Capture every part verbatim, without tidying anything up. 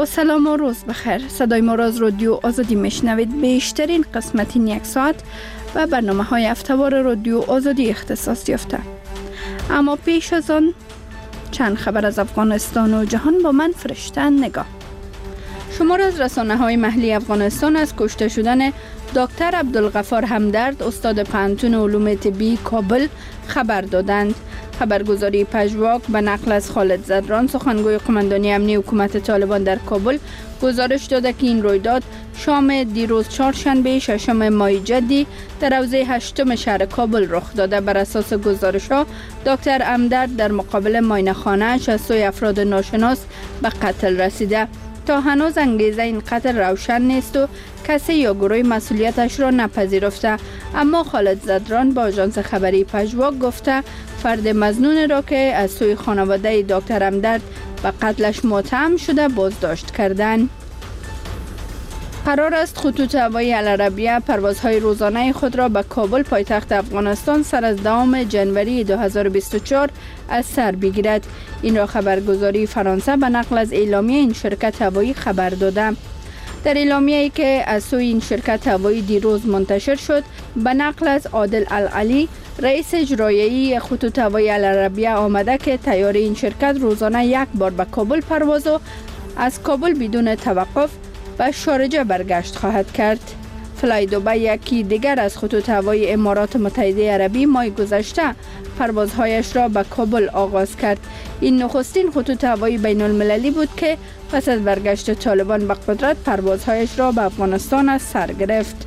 با سلام و روز بخیر. صدای ما را از رادیو آزادی میشنوید. بیشترین قسمت این یک ساعت و برنامه های هفته‌وار رادیو آزادی اختصاص یافته. اما پیش از آن چند خبر از افغانستان و جهان با من فرشته نگاه. شمار از رسانه های محلی افغانستان از کشته شدن دکتر عبدالغفار همدرد استاد پانتون علوم طبی کابل خبر دادند. خبرگزاری پژواک به نقل از خالد زدران سخنگوی قماندانی امنی حکومت طالبان در کابل گزارش داده که این رویداد شام دیروز چهارشنبه ششم ماه جدی در حوزه هشتم شهر کابل رخ داده. بر اساس گزارش ها دکتر همدرد در مقابل معاینه خانه‌اش از سوی افراد ناشناس به قتل رسیده. تا هنوز انگیزه این قتل روشن نیست و کسی یا گروه مسئولیتش را نپذیرفته، اما خالد زدران با آژانس خبری پژواک گفته فرد مظنون را که از سوی خانواده دکتر همدرد به قتلش متهم شده بازداشت کردند. قرار است خطوط هوایی العربیه پروازهای روزانه خود را به کابل پایتخت افغانستان سر از دوم جنوری دو هزار و بیست و چهار از سر بگیرد. این را خبرگزاری فرانسه به نقل از اعلامیه این شرکت هوایی خبر داده. در اعلامیه‌ای که از سوی این شرکت هوایی دیروز منتشر شد به نقل از عادل العلی رئیس اجرایی خطوط هوایی العربیه آمده که طیاره این شرکت روزانه یک بار به کابل پرواز و از کابل بدون توقف به شارجه برگشت خواهد کرد. فلای دوبه یکی دیگر از خطوط هوایی امارات متحده عربی ماه گذشته پروازهایش را به کابل آغاز کرد. این نخستین خطوط هوایی بین المللی بود که پس از برگشت طالبان به قدرت پروازهایش را به افغانستان از سر گرفت.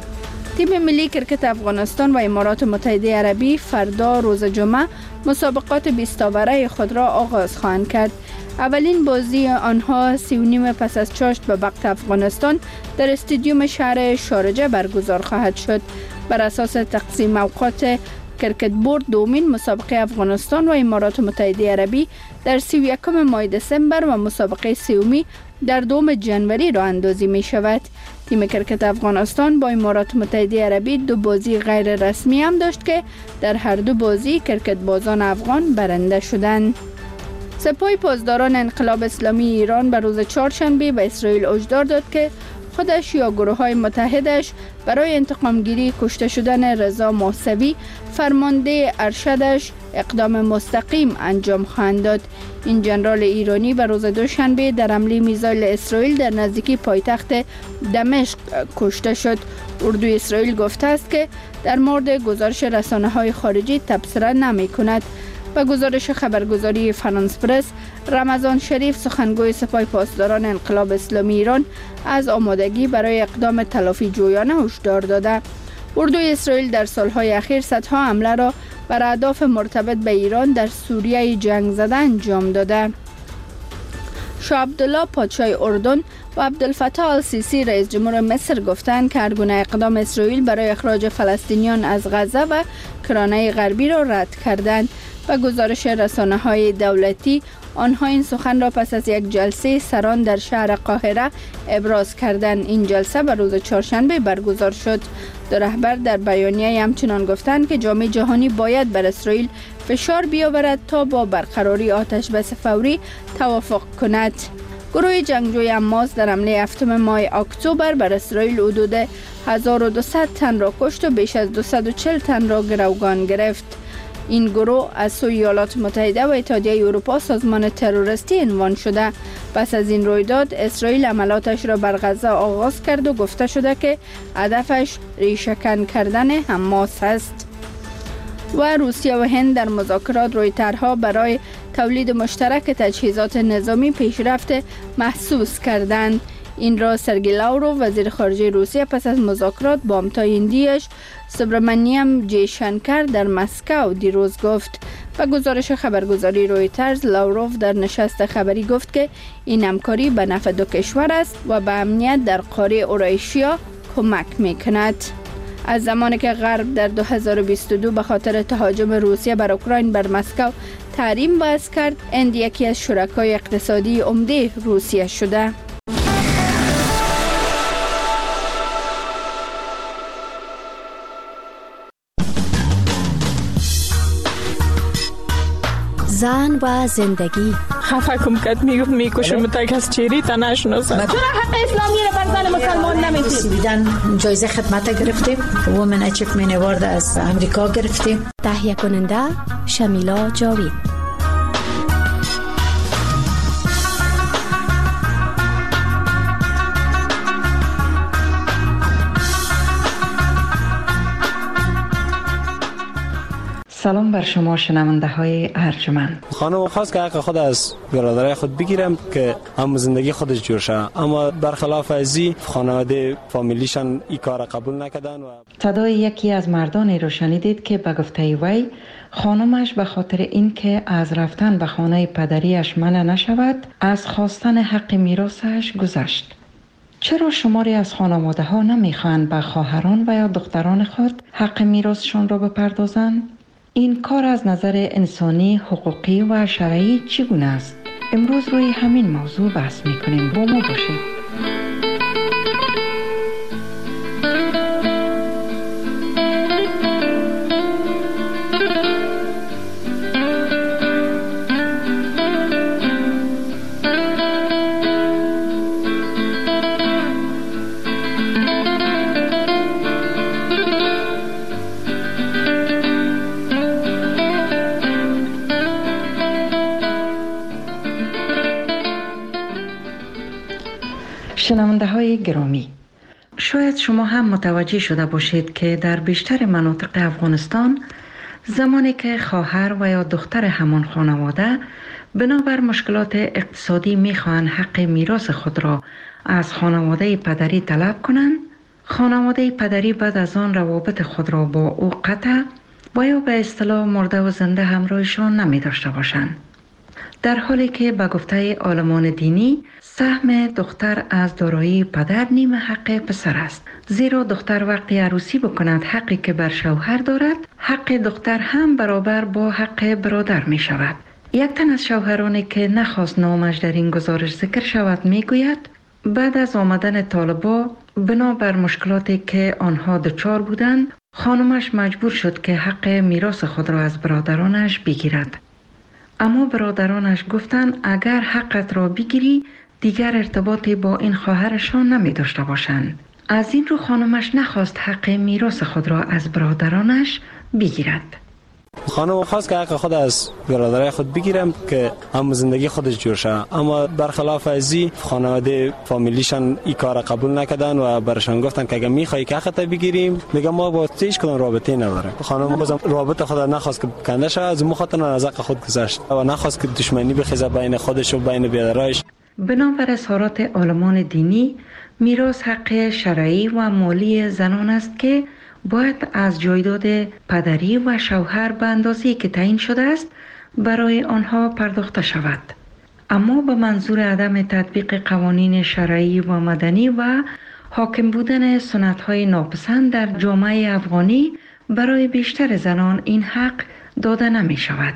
تیم ملی کرکت افغانستان و امارات متحده عربی فردا روز جمعه مسابقات بیست اوره خود را آغاز خواهند کرد. اولین بازی آنها سی و نیم پس از چاشت به وقت افغانستان در استادیوم شهر شارجه برگزار خواهد شد. بر اساس تقسیم اوقات کرکت بورد دومین مسابقه افغانستان و امارات متحده عربی در سی و یکم ماه دسامبر و مسابقه سومی در دوم جنوری راه اندازی می شود. تیم کرکت افغانستان با امارات متحده عربی دو بازی غیر رسمی هم داشت که در هر دو بازی کرکت بازان افغان برنده شدند. سپاه پاسداران انقلاب اسلامی ایران به روز چهارشنبه به اسرائیل هشدار داد که خودش یا گروه های متحدش برای انتقام گیری کشته شدن رضا موسوی فرمانده ارشدش اقدام مستقیم انجام خواهند داد. این ژنرال ایرانی به روز دوشنبه در حمله میزایل اسرائیل در نزدیکی پایتخت دمشق کشته شد. اردوی اسرائیل گفته است که در مورد گزارش رسانه های خارجی تبصره نمی کند. با گزارش خبرگزاری فرانس پرس، رمضان شریف سخنگوی سپاه پاسداران انقلاب اسلامی ایران از آمادگی برای اقدام تلافی جویانه هشدار داده. اردوی اسرائیل در سالهای اخیر صدها حمله را بر اهداف مرتبط به ایران در سوریه جنگ زده انجام داده. شاه عبدالله پادشاه اردن و عبدالفتاح السیسی رئیس جمهور مصر گفتند که هر گونه اقدام اسرائیل برای اخراج فلسطینیان از غزه و کرانه غربی را رد کردند. و گزارش رسانه های دولتی آنها این سخن را پس از یک جلسه سران در شهر قاهره ابراز کردند. این جلسه به روز چهارشنبه برگزار شد. دو رهبر در بیانیه همچنان گفتند که جامعه جهانی باید بر اسرائیل فشار بیاورد تا با برقراری آتش بس فوری توافق کند. گروه جنگجوی حماس در حمله هفتم ماه اکتبر بر اسرائیل حدود هزار و دویست تن را کشت و بیش از دویست و چهل تن را گروگان گرفت. این گروه از سوی ایالات متحده و اتحادیه اروپا سازمان تروریستی عنوان شده. پس از این رویداد اسرائیل عملاتش را بر غزه آغاز کرد و گفته شده که هدفش ریشه‌کن کردن حماس است. و روسیه و هند در مذاکرات روی طرح‌ها برای تولید مشترک تجهیزات نظامی پیشرفت محسوس کردند. این را سرگئی لاوروف وزیر خارجه روسیه پس از مذاکرات با همتای هندیش سوبرامانیام جیشانکر در مسکو دیروز گفت. و گزارش خبرگزاری رویترز، لاوروف در نشست خبری گفت که این همکاری به نفع دو کشور است و به امنیت در قاره اوراسیا کمک می‌کند. از زمانی که غرب در دو هزار و بیست و دو به خاطر تهاجم روسیه بر اوکراین بر مسکو تحریم وضع کرد، هند یکی از شرکای اقتصادی عمده روسیه شده. زن و زندگی. خفه کم کد میگفت میکشم تا از چیری تا نشناسم. چرا حق اسلامی رو بر زن مسلمان نمیدید؟ دیدن جایزه خدمت گرفتیم، وومن اچیومنت اوارد از امریکا گرفتیم. تهیه کننده شمیلا جاوید. سلام بر شما شنونده های ارجمند. خانم خواست که حق خود از برادرای خود بگیرم که هم زندگی خودش جور شه، اما برخلاف ازی خانواده فامیلیشان این کار قبول نکردن. و صدای یکی از مردانی رو شنیدید که به گفته وی خانمش به خاطر اینکه از رفتن به خانه پدریش منع نشود از خواستن حق میراثش گذشت. چرا شماری از خانواده ها نمیخواهند به خواهران و یا دختران خود حق میراثشان را بپردازند؟ این کار از نظر انسانی، حقوقی و شرعی چگونه است؟ امروز روی همین موضوع بحث میکنیم. با ما باشید. شنونده های گرامی، شاید شما هم متوجه شده باشید که در بیشتر مناطق افغانستان زمانی که خواهر و یا دختر همان خانواده بنابر مشکلات اقتصادی میخواهند حق میراث خود را از خانواده پدری طلب کنند، خانواده پدری بعد از آن روابط خود را با او قطع و یا به اصطلاح مرده و زنده همراهشان نمی داشته باشند. در حالی که به گفته عالمان دینی سهم دختر از دارایی پدر نیم حق پسر است، زیرا دختر وقتی عروسی بکند حقی که بر شوهر دارد، حق دختر هم برابر با حق برادر می شود. یک تن از شوهرانی که نخواست نامش در این گزارش ذکر شود می گوید بعد از آمدن طالبا بنا بر مشکلاتی که آنها دچار بودند، خانمش مجبور شد که حق میراث خود را از برادرانش بگیرد. اما برادرانش گفتند اگر حقت را بگیری دیگر ارتباطی با این خواهرشان نمی داشته باشند. از این رو خانمش نخواست حق میراث خود را از برادرانش بگیرد. خانم خواست که حق خود از برادرای خود بگیرم که هم زندگی خودش جور شه، اما برخلاف ازی خانواده فامیلیشان این کار قبول نکردن و برشان گفتن که اگه میخوای که حقت بگیریم، میگم ما با هیچ کدوم رابطه نداره. خانم بازم رابطه خود نخواست که کنده شه، از مخاطر از حق خود گذشت و نخواست که دشمنی بخیزه بین خودش و بین برادرایش. بنابر اظهارات عالمان دینی، میراث حق شرعی و مالی زنان است که باید از جایداد پدری و شوهر به اندازه‌ای که تعیین شده است برای آنها پرداخته شود، اما به منظور عدم تطبیق قوانین شرعی و مدنی و حاکم بودن سنت‌های ناپسند در جامعه افغانی برای بیشتر زنان این حق داده نمی شود.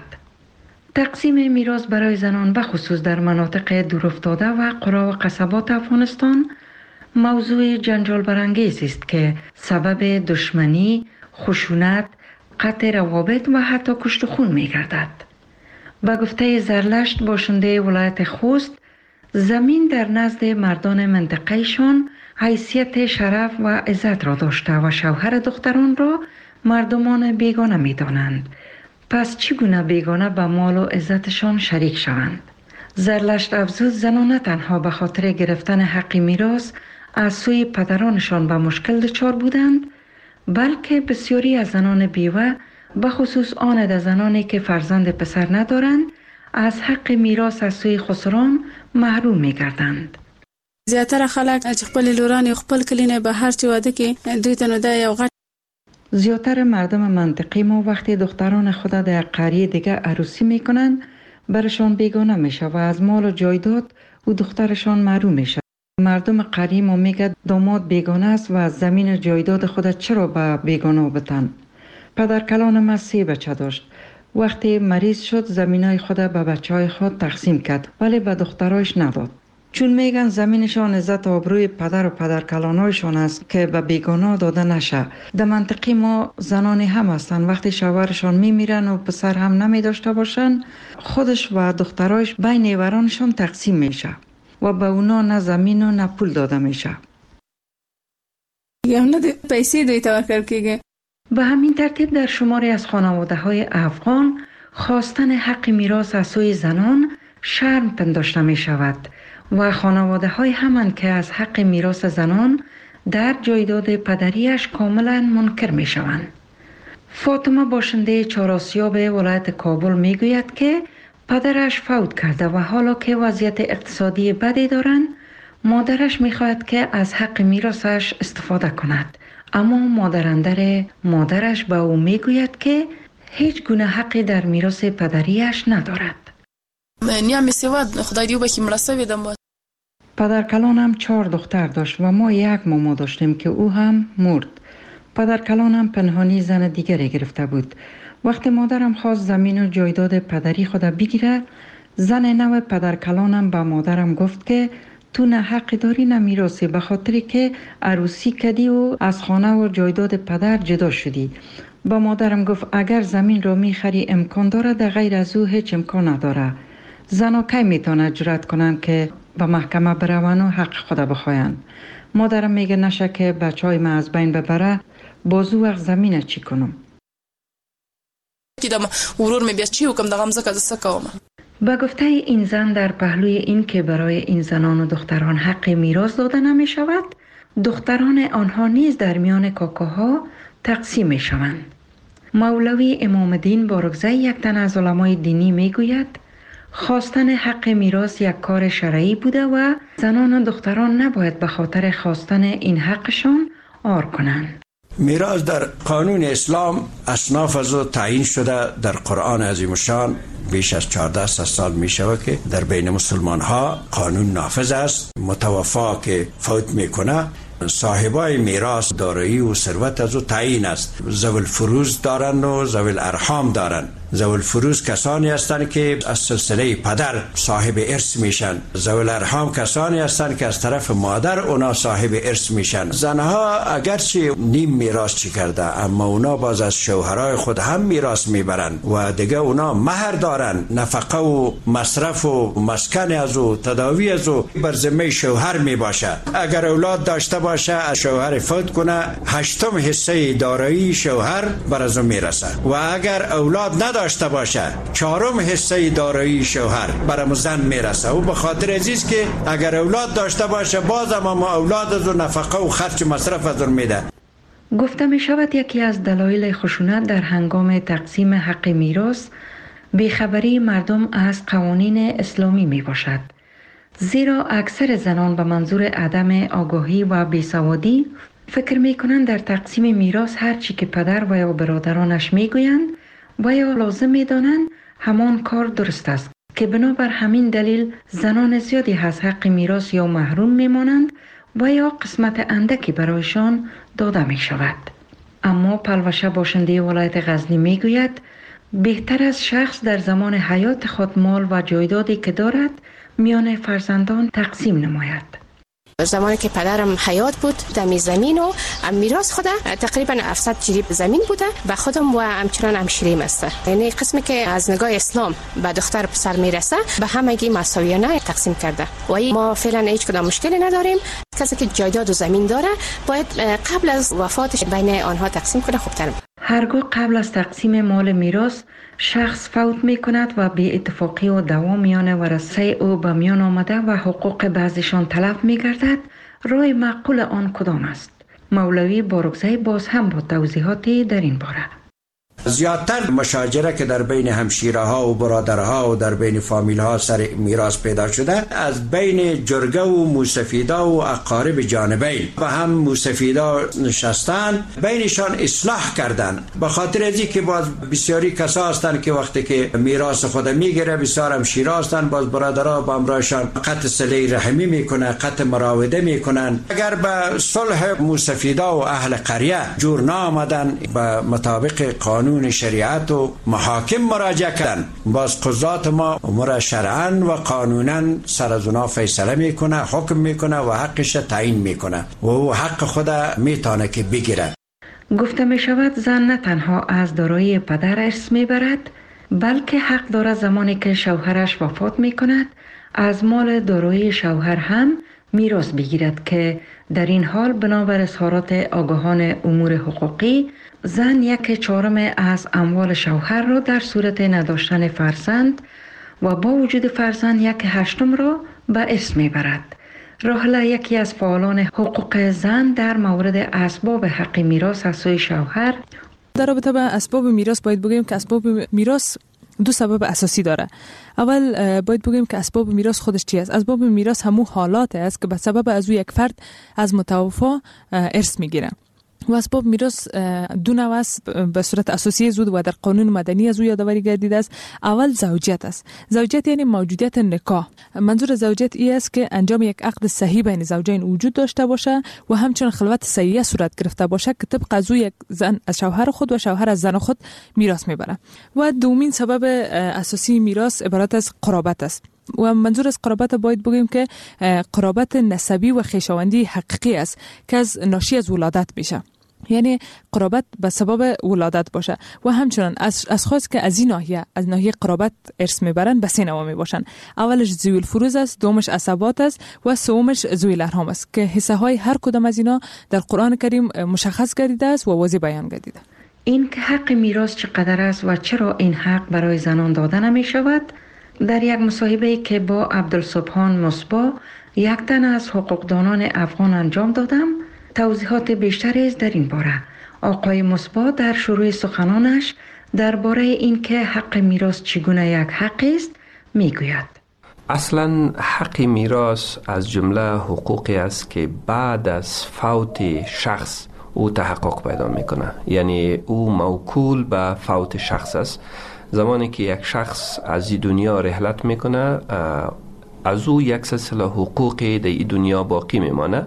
تقسیم میراث برای زنان به خصوص در مناطق دورافتاده و قرى و قصبات افغانستان موضوع جنجال برانگیز است که سبب دشمنی، خشونت، قطع روابط و حتی کشت و خون می گردد. به گفته زرلشت باشنده ولایت خوست، زمین در نزد مردان منطقهشان حیثیت شرف و عزت را داشته و شوهر دختران را مردمان بیگانه می دانند. پس چگونه بیگانه به مال و عزتشان شریک شوند؟ زرلشت افزود زنان نه تنها به خاطر گرفتن حق میراث از سوی پدرانشان به مشکل دچار بودند، بلکه بسیاری از زنان بیوه به خصوص آن از زنانی که فرزند پسر ندارند از حق میراث از سوی خسران محروم می گردند. زیاتره خلک چې خپل لوران خپل کلینه به هر چی واده کې دوی ته نو د یو غټ زیاتر مردم منطقی ما وقتی دختران خود در قریه دیگه عروسی می کنند برشان بیگانه می شود و از مال و جایداد و دخترشان محروم می شود. مردم قریه ما میگه داماد بیگانه است و از زمین و جایداد خود چرا به بیگانه بتن. پدر کلان ما سه بچه داشت. وقتی مریض شد زمینای خود به بچه های خود تقسیم کرد ولی به دخترایش نداد. چون میگن زمینشان عزت و آبروی پدر و پدرکلانایشان است که به بیگانه داده نشه. در منطقه ما زنانی هم هستن وقتی شوهرشان میمیرن و پسر هم نمی داشته باشن، خودش و دخترایش بین نیورانشان تقسیم میشه و به اونا نه زمین و نه پول داده میشه. یا نه پیسې دوی ته ورکړل کیږي. به همین ترتیب در شماری از خانواده های افغان خواستن حق میراث از سوی زنان شرم پنداشته می شود و خانواده های همان که از حق میراث زنان در جایداد پدریش کاملا منکر می شوند. فاطمه باشنده چهارآسیاب ولایت کابل می گوید که پدرش فوت کرده و حالا که وضعیت اقتصادی بدی دارند، مادرش می خواهد که از حق میراثش استفاده کند، اما مادراندر مادرش به او می گوید که هیچ گونه حقی در میراث پدریش ندارد. نیام سواد خدای دیو بکی مرسوی دم بود. پدرکلانم چهار دختر داشت و ما یک ماما داشتیم که او هم مرد. پدرکلانم پنهانی زن دیگری گرفته بود. وقتی مادرم خواست زمین و جایداد پدری خود بگیره، زن نو پدرکلانم به مادرم گفت که تو نه حق داری نه میراثی، به خاطری که عروسی کردی و از خانه و جایداد پدر جدا شدی. با مادرم گفت اگر زمین رو میخری امکان داره، در غیر از او هیچ امکان نداره. زنا کی میتونه جرأت کنن که به محکمه برون و حق خود بخواین؟ مادرم میگه نشه که بچهای من از بین ببره، بازو وقت زمین چی کنم؟ کیدم ورور می بیاد چی حکم دغم زکه دسکوم. با گفته این زن در پهلوی این که برای این زنان و دختران حق میراث داده نمی شود، دختران آنها نیز در میان کاکاها تقسیم می شوند. مولوی امام الدین بارکزی یک تن از علمای دینی می گوید خواستن حق میراث یک کار شرعی بوده و زنان و دختران نباید به خاطر خواستن این حقشان عار کنند. میراث در قانون اسلام اصناف از تعیین شده. در قرآن عظیم الشان بیش از چهارده سال می شود که در بین مسلمان ها قانون نافذ است. متوفا که فوت میکنه، صاحبای میراث دارایی و ثروت از او تعیین است. ذوی الفروض دارن و ذوی الارحام دارن. ذوی الفروض کسانی هستند که از سلسله پدر صاحب ارث میشن. ذوی الارحام کسانی هستند که از طرف مادر اونا صاحب ارث میشن. زنها اگرچه نیم میراث چی کرده، اما اونا باز از شوهرای خود هم میراث میبرن و دیگه اونا مهر دارن. نفقه و مصرف و مسکن از او، تداوی از او بر ذمه شوهر میباشه. اگر اولاد داشته باشه، از شوهر فوت کنه، هشتم حصه دارایی شوهر بر از او میرسه و اگر اولاد نداشته داشته باشه، چهارم حصه دارایی شوهر برام زن میرسه. و به خاطر عزیز که اگر اولاد داشته باشه، باز اما اولاد از نفقه و خرج مصرف از میده. گفته می شود یکی از دلایل خشونت در هنگام تقسیم حق میراث بیخبری مردم از قوانین اسلامی می باشد. زیرا اکثر زنان به منظور عدم آگاهی و بیسوادی فکر می کنند در تقسیم میراث هر چی که پدر و یا برادرانش می گویند و یا لازم می دانند همان کار درست است، که بنابر همین دلیل زنان زیادی از حق میراث یا محروم می مانند و یا قسمت اندکی برایشان داده می شود. اما پلوشه باشنده ولایت غزنی می گوید بهتر از شخص در زمان حیات خود مال و جایدادی که دارد میان فرزندان تقسیم نماید. زمانی که پدرم حیات بود، دمی زمین و میراث خود تقریبا هفتصد جریب زمین بوده و خودم و همچنان همشیریم است. یعنی قسمی که از نگاه اسلام به دختر پسر میرسه به همگی مساویانه تقسیم کرده و ما فعلا هیچ کدام مشکلی نداریم. کسی که جایداد و زمین داره باید قبل از وفاتش بین آنها تقسیم کنه. خوبتر هرگاه قبل از تقسیم مال میراث شخص فوت می کند و بی اتفاقی و دوام میان ورثه او به میان آمده و حقوق بعضیشان تلف می گردد، راه معقول آن کدام است؟ مولوی بارکزی باز هم با توضیحاتی در این باره. زیادتر مشاجره که در بین همشیره ها و برادرها و در بین فامیل ها سر میراث پیدا شده، از بین جرگه و موسفیدا و اقارب جانبین و هم موسفیدا نشستن، بینشان اصلاح کردن. به خاطر ازی که باز بسیاری کسا هستن که وقتی که میراث خود میگیره، بسیار همشیره هستن، باز برادرها با امرایشان قطع صله رحمی میکنن، قطع مراوده میکنن. اگر به صلح موسفیدا و اهل قریه جور نامدن به مطابق قانون قانون شریعت و محاکم مراجعه کردن. باز قضات ما امور شرعاً و قانوناً سر از اونا فیصله میکنه، حکم میکنه و حقش تعیین میکنه و او حق خود میتونه که بگیره. گفته می شود زن نه تنها از دارایی پدر ارث می برد، بلکه حق دارد زمانی که شوهرش وفات می کند از مال دارایی شوهر هم میراث بگیرد که در این حال بنابر اظهارات آگاهان امور حقوقی زن یک چهارم از اموال شوهر را در صورت نداشتن فرزند و با وجود فرزند یک هشتم را به ارث می برد. راهله یکی از فعالان حقوق زن در مورد اسباب حق میراث از سوی شوهر. در رابطه با اسباب میراث باید بگیم که اسباب میراث دو سبب اساسی داره. اول باید بگیم که اسباب میراث خودش چی است؟ اسباب میراث همون حالات است که به سبب از یک فرد از متوفا ارث میگیره. و اسباب میراث دو نوع است به صورت اساسی زود و در قانون مدنی از او یادآوری گردیده است. اول زوجیت است. زوجیت یعنی موجودیت نکاح. منظور زوجیت این است که انجام یک عقد صحیح بین زوجین وجود داشته باشه و همچنین خلوت صحیحه صورت گرفته باشه که طبق از او یک زن از شوهر خود و شوهر از زن خود میراث میبره. و دومین سبب اساسی میراث عبارت از قرابت است. و منظور از قرابت باید بگیم که قرابت نسبی و خویشاوندی حقیقی است که از ناشی از ولادت میشه. یعنی قرابت به سبب ولادت باشه و همچنان از اشخاص که از این ناحیه از ناحیه قرابت ارث میبرن به سه نوع میباشن. اولش ذوی الفروض است، دومش عصبات است و سومش ذوی الارحام است که حصه های هر کدام از اینا در قرآن کریم مشخص گردیده است و واضح بیان گردیده. این که حق میراث چقدر است و چرا این حق برای زنان داده نمی شود، در یک مصاحبه که با عبدالسبحان مصباح یک تن از حقوقدانان افغان انجام دادم توضیحات بیشتری است در این باره. آقای مصباح در شروع سخنانش درباره این که حق میراث چگونه یک حق است میگوید. اصلا حق میراث از جمله حقوقی است که بعد از فوت شخص او تحقق پیدا میکنه. یعنی او موکول به فوت شخص است. زمانی که یک شخص از این دنیا رحلت میکنه از او یک سلسله حقوقی در این دنیا باقی میمانه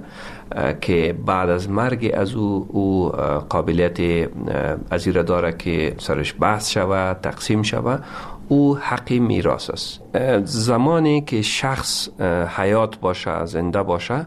که بعد از مرگ از او او قابلیت از این داره که سرش بحث شود، تقسیم شود. او حق میراث است. زمانی که شخص حیات باشه، زنده باشه،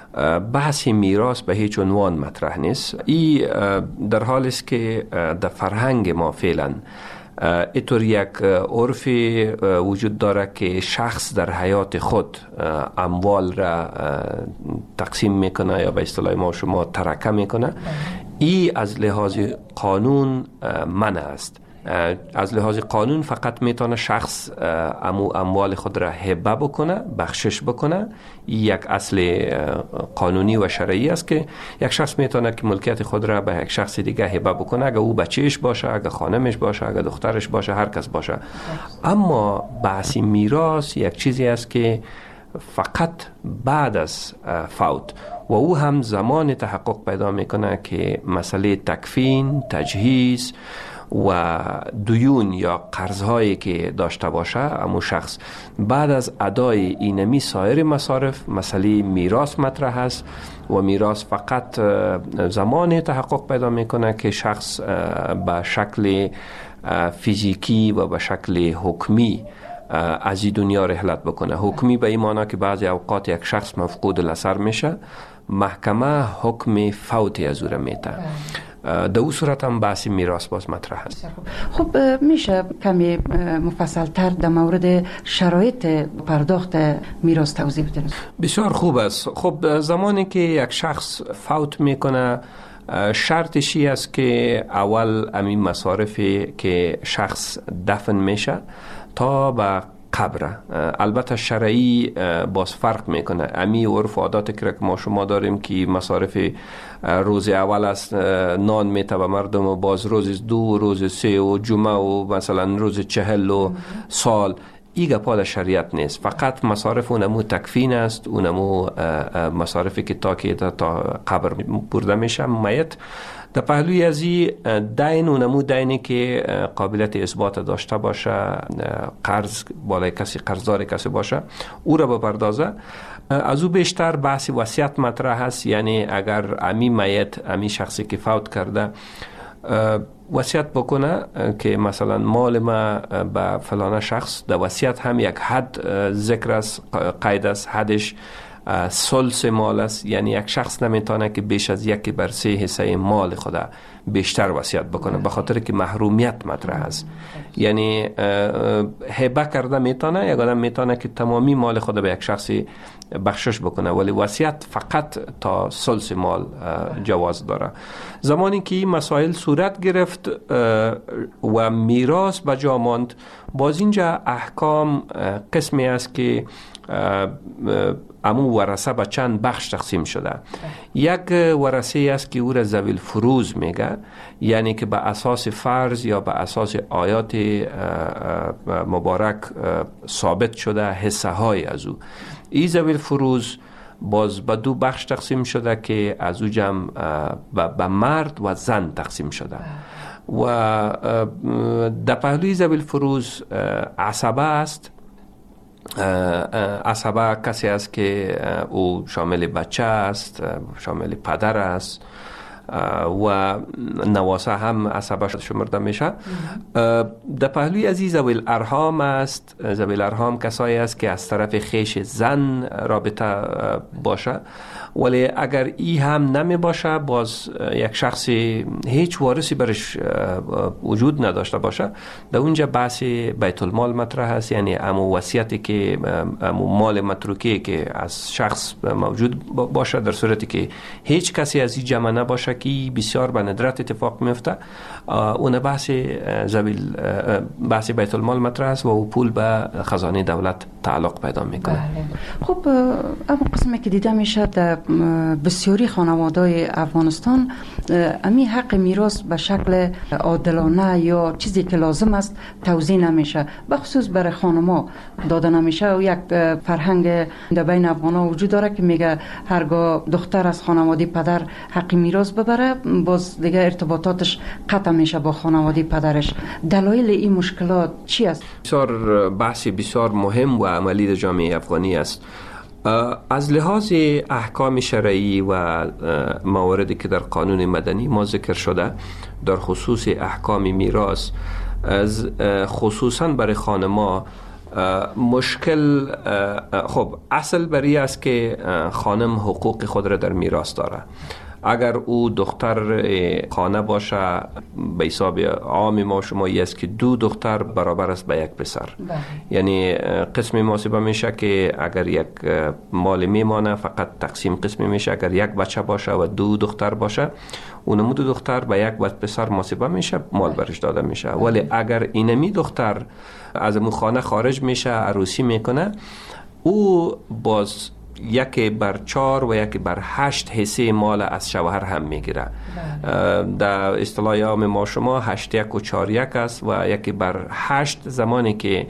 بحث میراث به هیچ عنوان مطرح نیست. این در حالی است که در فرهنگ ما فعلا اینطور یک عرف وجود داره که شخص در حیات خود اموال را تقسیم میکنه یا به اصطلاح ما شما ترکه میکنه. این از لحاظ قانون منع است. از لحاظ قانون فقط میتونه شخص امو اموال خود را هبه بکنه، بخشش بکنه. یک اصل قانونی و شرعی است که یک شخص میتونه که ملکیت خود را به یک شخص دیگه هبه بکنه، اگه او بچهش باشه، اگه خانمش باشه، اگه دخترش باشه، هر کس باشه. اما بحث میراث یک چیزی است که فقط بعد از فوت و او هم زمان تحقق پیدا میکنه که مسئله تکفین، تجهیز و دیون یا قرضهایی که داشته باشه اما شخص بعد از ادای اینمی سایر مصارف مسئله میراث مطرح است و میراث فقط زمان تحقق پیدا میکنه که شخص به شکل فیزیکی و به شکل حکمی از این دنیا رحلت بکنه. حکمی به این معنی که بعضی اوقات یک شخص مفقود الاثر میشه، محکمه حکم فوتی از او را میده. در او صورت هم بحث میراث باز مطرح است. خب میشه کمی مفصل تر در مورد شرایط پرداخت میراث توضیح بدید؟ بسیار خوب است. خب زمانی که یک شخص فوت میکنه شرطش است که اول همین مصارفی که شخص دفن میشه تا به قبر، البته شرعی باز فرق میکنه. امی عرف عادات که ما شما داریم که مصارف روز اول است نان میته به مردم و باز روز دو، روز سه و جمعه و مثلا روز چهل و سال، ایگه پا شریعت نیست. فقط مصارف اونمو تکفین است، اونمو مصارفی که تا که تا قبر برده میشه میت. در پهلوی از این دین اونمو دینی که قابلیت اثبات داشته باشه، قرض بالای کسی، قرضدار کسی باشه، او را بپردازه. از او بیشتر بحث وصیت مطرح هست. یعنی اگر امی میت، امی شخصی که فوت کرده وصیت بکنه که مثلا مال ما به فلان شخص، در وصیت هم یک حد ذکر است، قید است، حدش ثلث مال است. یعنی یک شخص نمیتونه که بیش از یکی بر سه حصه مال خود بیشتر وصیت بکنه، به خاطر که محرومیت مطرح است. یعنی هبه کرده میتونه، یک آدم میتونه که تمامی مال خود به یک شخصی بخشش بکنه، ولی وصیت فقط تا ثلث مال جواز داره. زمانی که این مسائل صورت گرفت و میراث به جا ماند، باز اینجا احکام قسمی است که امو ورثه به چند بخش تقسیم شده. یک ورثه است که او را ذوی الفروض میگه، یعنی که به اساس فرض یا به اساس آیات مبارک ثابت شده حصه های از او. این ذوی الفروض باز به دو بخش تقسیم شده که از او جمع به مرد و زن تقسیم شده. و در پهلوی ذوی الفروض عصبه است. عصبه کسی است که او شامل بچه است، شامل پدر است و نواسه هم عصبه شمرده میشه. در پهلوی از ذوی الارحام است. ذوی الارحام کسایی است که از طرف خیش زن رابطه باشه، ولی اگر ای هم نمی باشه، باز یک شخصی هیچ وارثی برش وجود نداشته باشه، در اونجا بحث بیت المال مطرح است. یعنی امو وصیتی که امو مال متروکی که از شخص موجود باشه، در صورتی که هیچ کسی از این جمع نباشه که بسیار به ندرت اتفاق میفته، اون بحث زویل بحث بیت المال مطرح است و او پول به خزانه دولت تعلق پیدا میکنه. خب اما قسمی که دیده میشه در بسیاری خانواده‌های افغانستان امی حق میراث به شکل عادلانه یا چیزی که لازم است توزیع نمیشه، به خصوص برای خانم‌ها داده نمیشه. و یک فرهنگ در بین افغان‌ها وجود داره که میگه هرگاه دختر از خانواده پدر حق میراث ببره، باز دیگه ارتباطاتش قطع میشه با خانواده پدرش. دلایل این مشکلات چی است؟ بسیار بحثی بسیار مهم و عملی در جامعه افغانی است. از لحاظ احکام شرعی و مواردی که در قانون مدنی ما ذکر شده در خصوص احکام میراث، از خصوصا برای خانما مشکل، خب اصل بری است که خانم حقوق خود را در میراث داره. اگر او دختر خانه باشه، به حساب عام ما شمایی است که دو دختر برابر است به یک پسر. بله. یعنی قسمی محاسبه میشه که اگر یک مال میمانه فقط تقسیم قسمی میشه. اگر یک بچه باشه و دو دختر باشه، اونمو دو دختر به یک پسر محاسبه میشه، مال برش داده میشه. ولی اگر اینمی دختر از اون خانه خارج میشه، عروسی میکنه، او باز یکی بر چار و یکی بر هشت حصه مال از شوهر هم میگیره. در اصطلاح عام ما شما هشت یک و چار یک است و یکی بر هشت زمانی که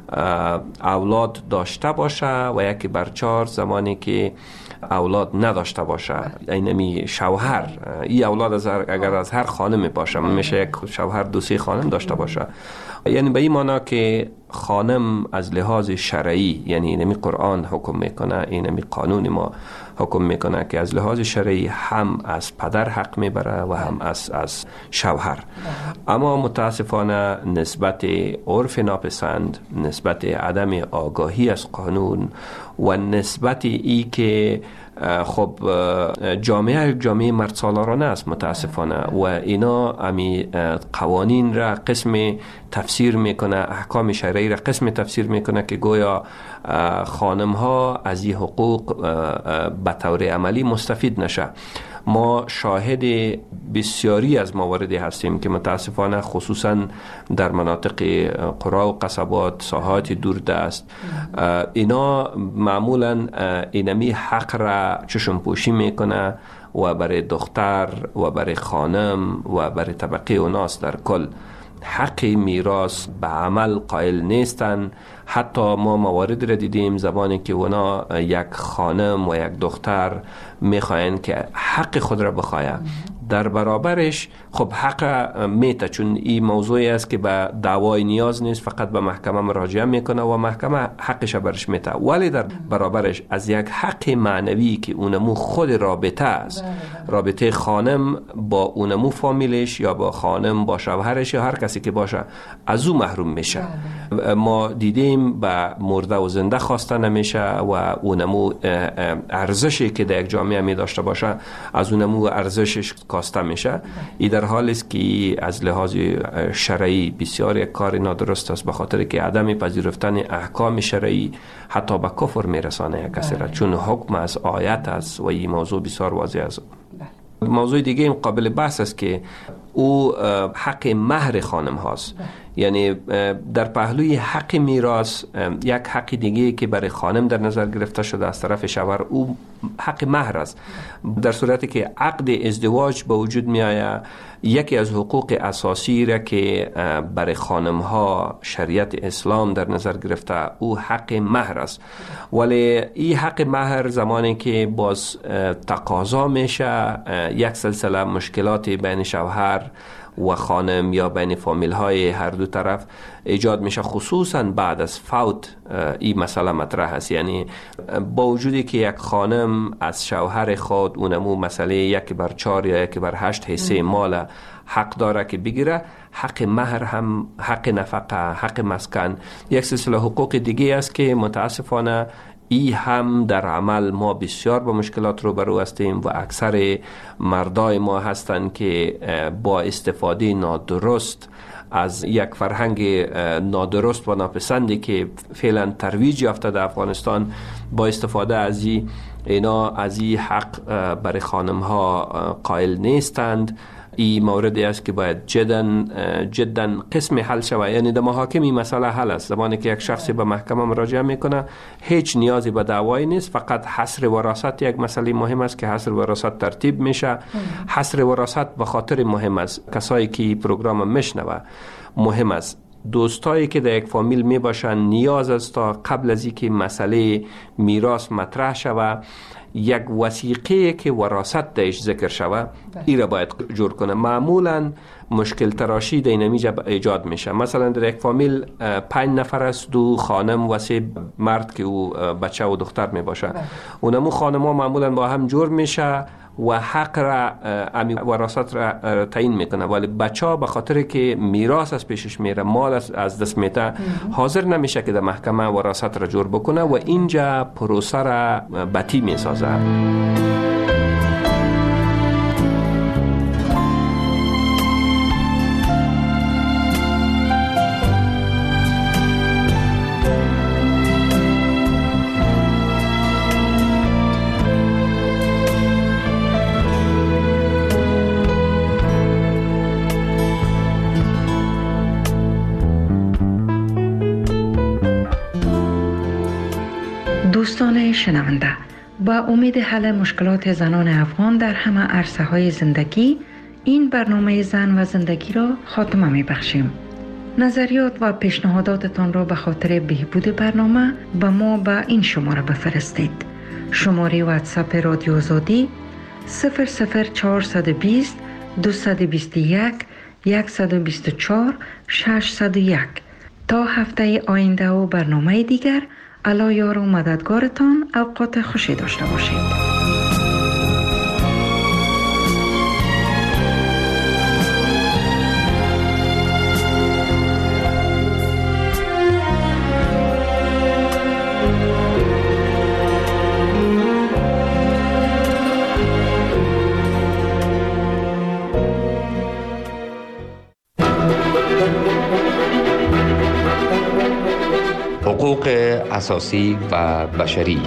اولاد داشته باشه و یکی بر چار زمانی که اولاد نداشته باشه. اینمی شوهر، این اولاد از اگر از هر خانم باشه، میشه یک شوهر دو سه خانم داشته باشه. یعنی به این معنی که خانم از لحاظ شرعی، یعنی اینمی قرآن حکم میکنه، اینمی قانون ما حکم میکنه که از لحاظ شرعی هم از پدر حق میبره و هم از از شوهر. اما متاسفانه نسبت عرف ناپسند، نسبت عدم آگاهی از قانون و نسبت ای که خب جامعه جامعه مرد سالارانه است متاسفانه و اینا امی قوانین را قسم تفسیر میکنه، احکام شرعی را قسم تفسیر میکنه که گویا خانم ها از این حقوق به طور عملی مستفید نشه. ما شاهد بسیاری از مواردی هستیم که متاسفانه خصوصا در مناطق قرا و قصبات، ساحات دوردست، اینا معمولا اینمی حق را چشم پوشی میکنه و برای دختر و برای خانم و برای طبقه و ناس در کل حق میراث به عمل قائل نیستن. حتی ما موارد را دیدیم زمانی که اونا یک خانم و یک دختر میخواین که حق خود را بخواین، در برابرش خب حق میته، چون این موضوعی است که به دعوای نیاز نیست، فقط به محکمه مراجعه میکنه و محکمه حقش برش میته. ولی در برابرش از یک حق معنوی که اونمو خود رابطه است، رابطه خانم با اونمو فامیلش یا با خانم با شوهرش یا هر کسی که باشه، از او محروم میشه. ما دیدیم به مرده و زنده خواسته نمیشه و اونمو ارزشی که در یک جامعه می داشته باشه از اونمو ارزشش کاسته میشه. این در حالی است که از لحاظ شرعی بسیار یک کار نادرست است، به خاطر که عدم پذیرفتن احکام شرعی حتی به کفر میرسانه یک کسی را، چون حکم از آیت است و این موضوع بسیار واضح است. موضوع دیگه این قابل بحث است که او حق مهر خانم هاست. یعنی در پهلوی حق میراث یک حق دیگه که برای خانم در نظر گرفته شده از طرف شوهر، او حق مهر است. در صورتی که عقد ازدواج به وجود می آید، یکی از حقوق اساسی را که برای خانم ها شریعت اسلام در نظر گرفته او حق مهر است. ولی این حق مهر زمانی که باز تقاضا میشه یک سلسله مشکلات بین شوهر و خانم یا بین فامیل های هر دو طرف ایجاد میشه، خصوصا بعد از فوت این مسئله مطرح است. یعنی با وجودی که یک خانم از شوهر خود اونمو مسئله یک بر چار یا یک بر هشت حصه مال حق داره که بگیره، حق مهر هم، حق نفقه، حق مسکن، یک سلسله حقوق دیگه است که متاسفانه ای هم در عمل ما بسیار با مشکلات رو برو هستیم و اکثر مردای ما هستند که با استفاده نادرست از یک فرهنگ نادرست و ناپسندی که فعلا ترویج یافته در افغانستان، با استفاده از این اینا از این حق برای خانم ها قائل نیستند. این موردی است که باید جدا جدا قسم حل شود. یعنی در محاکم این مسئله حل است. زمانی که یک شخصی به محکمه مراجعه میکنه هیچ نیازی به دعوایی نیست، فقط حصر وراثت یک مسئله مهم است که حصر وراثت ترتیب میشه. حصر وراثت به خاطر مهم است، کسایی که پروگرام میشنوه مهم است، دوستایی که در یک فامیل می باشن نیاز است تا قبل از اینکه مسئله میراث مطرح شود یک وثیقه که وراثت درش ذکر شود این را باید جور کنه. معمولا مشکل تراشی در اینجا ایجاد میشه. مثلا در یک فامیل پنج نفر است، دو خانم و سه مرد که او بچه و دختر می باشه. اونمو خانم ها معمولا با هم جور میشه و حق را امی وراثت را تعیین میکنه، ولی بچه ها به خاطر که میراث از پیشش میره، مال از دست میته، حاضر نمیشه که در محکمه وراثت را جور بکنه و اینجا پروسه را بطی میسازه. دوستان شنونده، با امید حل مشکلات زنان افغان در همه عرصه های زندگی، این برنامه زن و زندگی را خاتمه می بخشیم. نظریات و پیشنهاداتتان را به خاطر بهبود برنامه به ما به این شماره بفرستید. شماره واتساپ رادیو آزادی صفر صفر چهارصد و بیست دویست و بیست و یک صد و بیست و چهار ششصد و یک. تا هفته آینده و برنامه دیگر، الله یار و مددگارتان. اوقات خوشی داشته باشید. حقوق اساسی و بشری.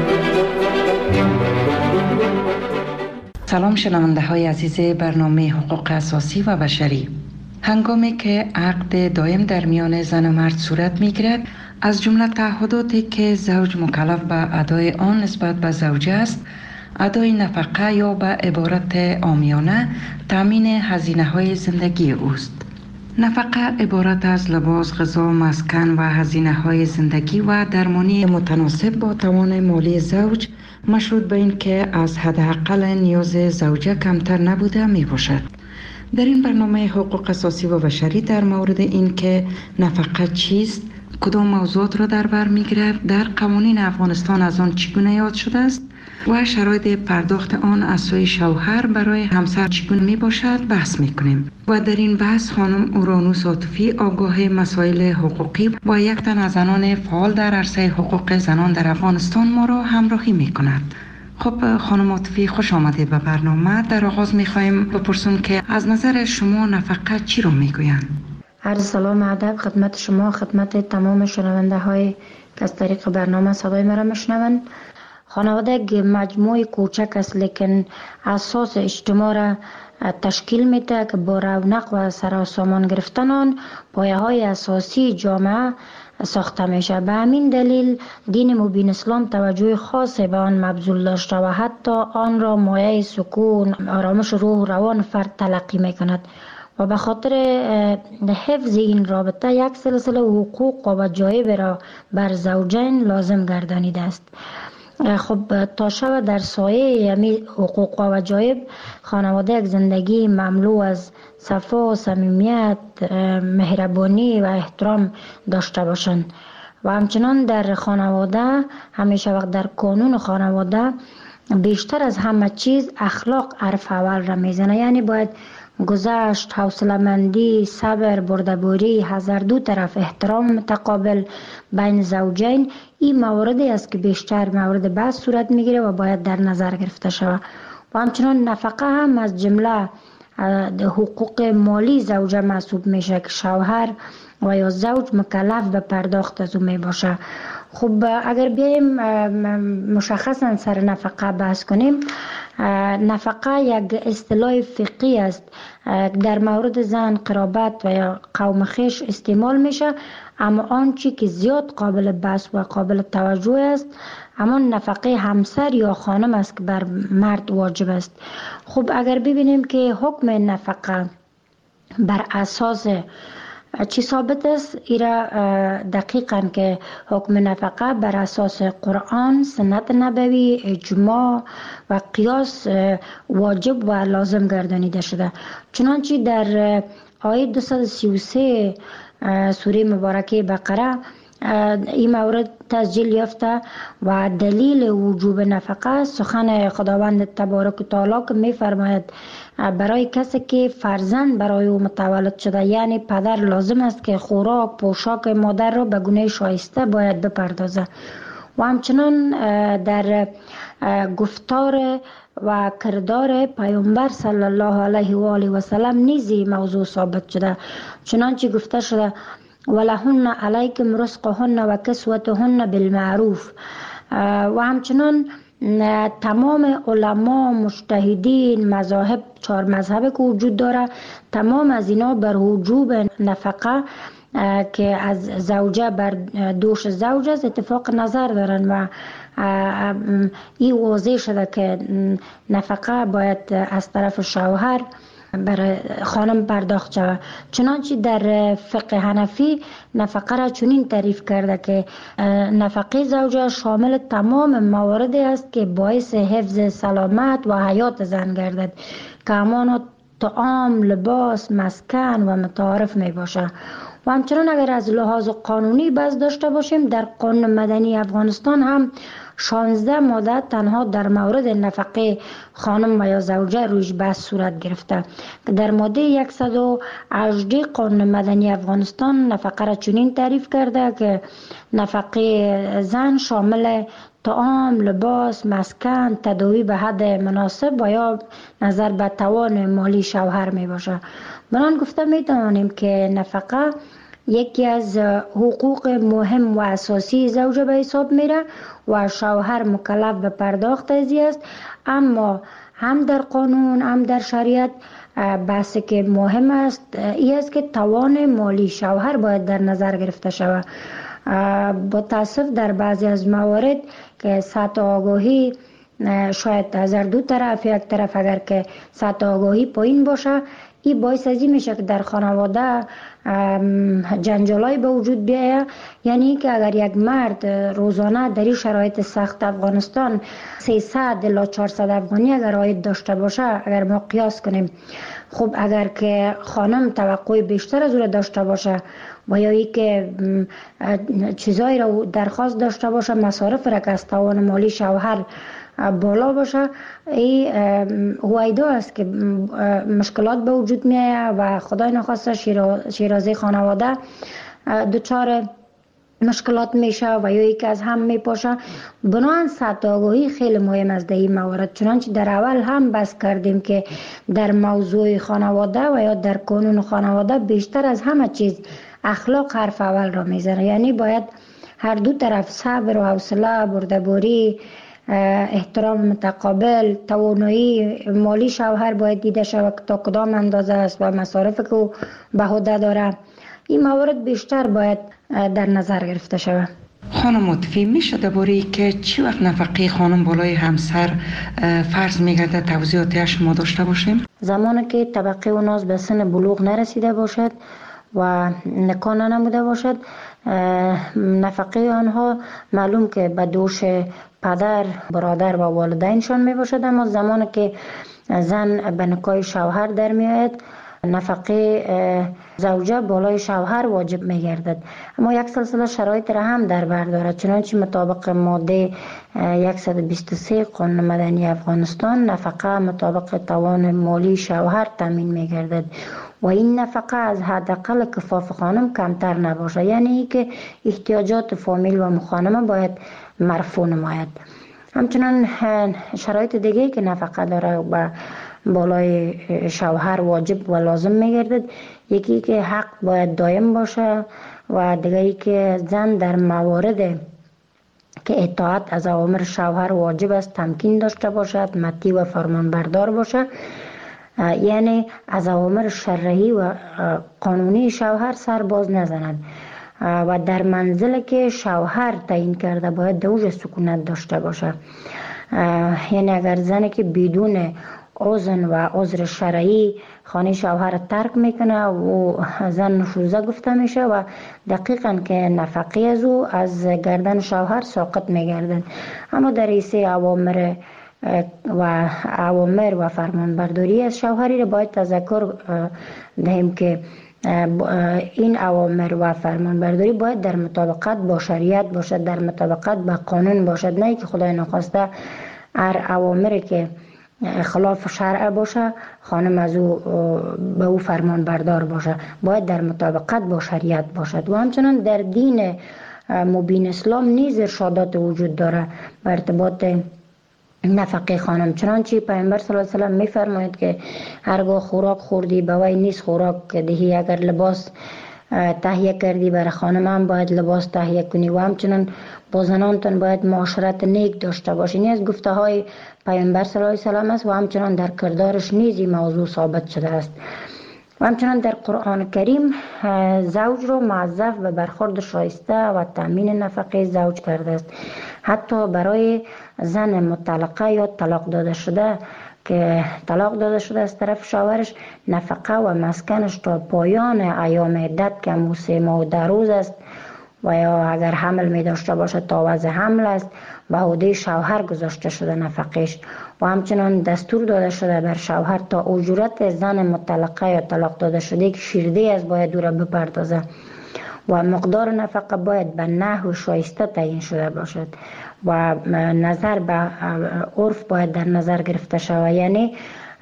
سلام شنونده های عزیز برنامه حقوق اساسی و بشری. هنگامی که عقد دائم در میان زن و مرد صورت می گیرد، از جمله تعهداتی که زوج مکلف به ادای آن نسبت به زوجه است، ادای نفقه یا به عبارت عامیانه تامین هزینه های زندگی اوست. نفقه عبارت از لباس، غذا، مسکن و هزینه های زندگی و درمانی متناسب با توان مالی زوج مشروط به این که از حداقل نیاز زوجه کمتر نبوده می باشد. در این برنامه حقوق اساسی و بشری در مورد این که نفقه چیست، کدام موضوعات را در بر می‌گیرد، در قوانین افغانستان از آن چگونه یاد شده است و شرایط پرداخت آن از سوی شوهر برای همسر چگونه می باشد بحث می کنیم. و در این بحث خانم اورانوس عاطفی، آگاه مسائل حقوقی و یک تن از زنان فعال در عرصه حقوق زنان در افغانستان ما را همراهی می کند. خب خانم عاطفی، خوش آمدید به برنامه. در آغاز می خواهیم بپرسیم که از نظر شما نفقه چی رو می گویند؟ عرض سلام ادب خدمت شما، خدمت تمام شنونده های که از طریق برنامه صدای مرا میشنوند. خانواده یک مجموعه کوچک است لیکن اساس اجتماع را تشکیل میده که با رونق و سراسامان گرفتن آن پایه های اساسی جامعه ساخته میشه. به همین دلیل دین مبین اسلام توجه خاص به آن مبذول داشته و حتی آن را مایه سکون، آرامش روح و روان فرد تلقی میکند و به خاطر حفظ این رابطه یک سلسله حقوق و وجایب را بر زوجین لازم گردانیده است. خب تا شب در سایه یمی حقوق و وجایب خانواده یک زندگی مملو از صفا، صمیمیت، مهربانی و احترام داشته باشند و همچنان در خانواده همیشه وقت در قانون خانواده بیشتر از همه چیز اخلاق حرف اول را میزنه. یعنی باید گذشت، حوصله‌مندی، صبر، بردباری، حذر، دو طرف احترام متقابل بین زوجین این مواردی است که بیشتر مورد بحث صورت میگیره و باید در نظر گرفته شود. و همچنان نفقه هم از جمله حقوق مالی زوجه محسوب میشه که شوهر و یا زوج مکلف به پرداخت از او می باشه. خب اگر بیایم مشخصا سر نفقه بحث کنیم، نفقه یک اصطلاح فقهی است در مورد زن، قرابت و یا قوم خویش استعمال میشه، اما آنچه که زیاد قابل بحث و قابل توجه است اما نفقه همسر یا خانم است که بر مرد واجب است. خب اگر ببینیم که حکم نفقه بر اساس چی ثابت است، ایرا دقیقاً که حکم نفقه بر اساس قرآن، سنت نبوی، اجماع و قیاس واجب و لازم گردانیده شده. چنانچه در آیه دویست و سی و سه سوره مبارکه بقره این مورد تسجیل یافته و دلیل وجوب نفقه سخن خداوند تبارک و تعالی که می فرماید برای کسی که فرزند برای او متولد شده، یعنی پدر لازم است که خوراک، پوشاک مادر را به گونه شایسته باید بپردازه. و همچنان در گفتار و کردار پیامبر صلی الله علیه و آله و سلم نیزی موضوع ثابت شده، چنانچه گفته شده ولهن علیکم رزقهن و کسوتهن بالمعروف. و همچنان تمام علما، مجتهدین، مذاهب، چهار مذهب که وجود داره، تمام از اینا بر وجوب نفقه که از زوجه بر دوش زوج است اتفاق نظر دارن و این واضح شده که نفقه باید از طرف شوهر برای خانم پرداخت شود. چنانچه در فقه حنفی نفقه را چنین تعریف کرده که نفقه زوجه شامل تمام مواردی است که باعث حفظ سلامت و حیات زن گردد که همانا طعام، لباس، مسکن و متعارف می باشه. و همچنان اگر از لحاظ قانونی بحث داشته باشیم، در قانون مدنی افغانستان هم شانزده ماده تنها در مورد نفقه خانم و یا زوجه رویش بحث صورت گرفته. در ماده صد و هجده قانون مدنی افغانستان نفقه را چنین تعریف کرده که نفقه زن شامل طعام، لباس، مسکن، تداوی به حد مناسب و یا نظر به توان مالی شوهر می باشه. بران گفته می توانیم که نفقه یکی از حقوق مهم و اساسی زوجه به حساب میره و شوهر مکلف به پرداخت ازی است. اما هم در قانون هم در شریعت بحثی که مهم است این است که توان مالی شوهر باید در نظر گرفته شود. با تاسف در بعضی از موارد که سطح آگاهی شاید از دو طرف، یک طرف اگر که سطح آگاهی پایین باشه این باعث ازی میشه که در خانواده جنجالای به وجود بیاید. یعنی که اگر یک مرد روزانه در این شرایط سخت افغانستان سیصد الی چهارصد افغانی اگر عاید داشته باشه، اگر ما قیاس کنیم، خب اگر که خانم توقع بیشتر از او داشته باشه و یا ای که چیزایی را درخواست داشته باشه، مصارف را که از توان مالی شوهر بالا باشه، این هویدا است که مشکلات به وجود می آید و خدای نخواسته شیرازه خانواده دچار مشکلات میشه و یا ای که از هم میپاشه. بنابراین سطح آگاهی خیلی مهم است در این موارد. چنانچه در اول هم بحث کردیم که در موضوع خانواده و یا در قانون خانواده بیشتر از همه چیز اخلاق حرف اول را میزنه. یعنی باید هر دو طرف صبر و حوصله، بردباری، احترام متقابل، توانایی مالی شوهر باید دیده شود که تا کدام اندازه است و مصارف که او به عهده داره. این موارد بیشتر باید در نظر گرفته شود. خانم متفی، میشه درباره که چی وقت نفقه خانم بالای همسر فرض میگرده توضیحاتی شما داشته باشیم؟ زمانی که طبقه و ناز به سن بلوغ نرسیده باشد و نکاح نموده باشد، نفقه آنها معلوم که به دوش پدر، برادر و والدینشان می باشد، اما زمانی که زن به نکاح شوهر در می آید، نفقه زوجه بالای شوهر واجب می گردد. اما یک سلسله شرایط را هم در بر دارد. چنانچه مطابق ماده صد و بیست و سه قانون مدنی افغانستان، نفقه مطابق توان مالی شوهر تامین می گردد و این نفقه از حداقل کفاف خانم کمتر نباشه. یعنی که احتیاجات فامیل و مخانمه باید مرفوع نماید. همچنان شرایط دیگه که نفقه داره و بالای شوهر واجب و لازم میگردد، یکی که حق باید دائم باشه و دیگری که زن در موارد که اطاعت از اوامر شوهر واجب است تمکین داشته باشد، مطیع و فرمانبردار باشه. یعنی از اوامر شرعی و قانونی شوهر سر باز نزند و در منزل که شوهر تعیین کرده باید دوج سکونت داشته باشه. یعنی اگر زنی که بدون اذن و عذر شرعی خانه شوهر ترک میکنه و زن نشوزه گفته میشه و دقیقاً که نفقه از او از گردن شوهر ساقط میگردن. اما در ایسه اوامر و اوامر و فرمانبرداری از شوهری را باید تذکر دهیم که این اوامر و فرمانبرداری باید در مطابقت با شریعت باشد، در مطابقت با قانون باشد، نه که خدای نخواسته هر اوامری که خلاف شرع باشه خانم از او به او فرمان بردار باشه. باید در مطابقت با شریعت باشد. و همچنان در دین مبین اسلام نیز ارشادات وجود داره به ارتباط نفقه خانم. چنانچه پیامبر صلی الله علیه و سلم میفرماید که هرگاه خوراک خوردی به وی نیست خوراک دهی، اگر لباس تهیه کردی برای خانم هم باید لباس تهیه کنی و همچنان با زنانتان باید معاشرت نیک داشته باشین. از گفته های پیامبر صلی الله علیه و سلم است و همچنان در کردارش نیز این موضوع ثابت شده است. و همچنان در قرآن کریم زوج رو موظف به برخورد شایسته و تامین نفقه زوج کرده است. حتی برای زن مطلقه یا طلاق داده شده که طلاق داده شده از طرف شوهرش، نفقه و مسکنش تا پایان ایام عدت که همون سه ماه و ده روز است و یا اگر حمل می داشته باشه تا وضع حمل است به عهده شوهر گذاشته شده نفقهش. و همچنان دستور داده شده بر شوهر تا اجورت زن مطلقه یا طلاق داده شده که شیرده از باید او را بپردازه و مقدار نفقه باید به نحو شایسته تعیین شده باشد و نظر به عرف باید در نظر گرفته شود. یعنی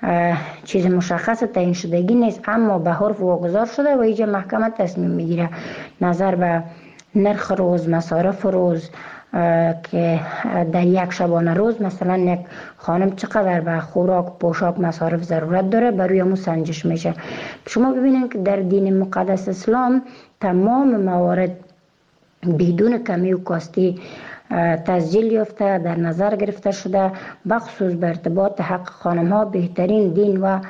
چیز مشخص تعیین شدگی نیست اما به عرف واگذار شده و اینجا محکمه تصمیم میگیره نظر به نرخ روز، مصارف روز که در یک شبانه روز مثلا یک خانم چقدر به خوراک، پوشاک، مصارف ضرورت داره بروی همون سنجش میشه. شما ببینید که در دین مقدس اسلام تمام موارد بدون کمی و کاستی تسجیل یافته در نظر گرفته شده. بخصوص به ارتباط حق خانم ها بهترین دین و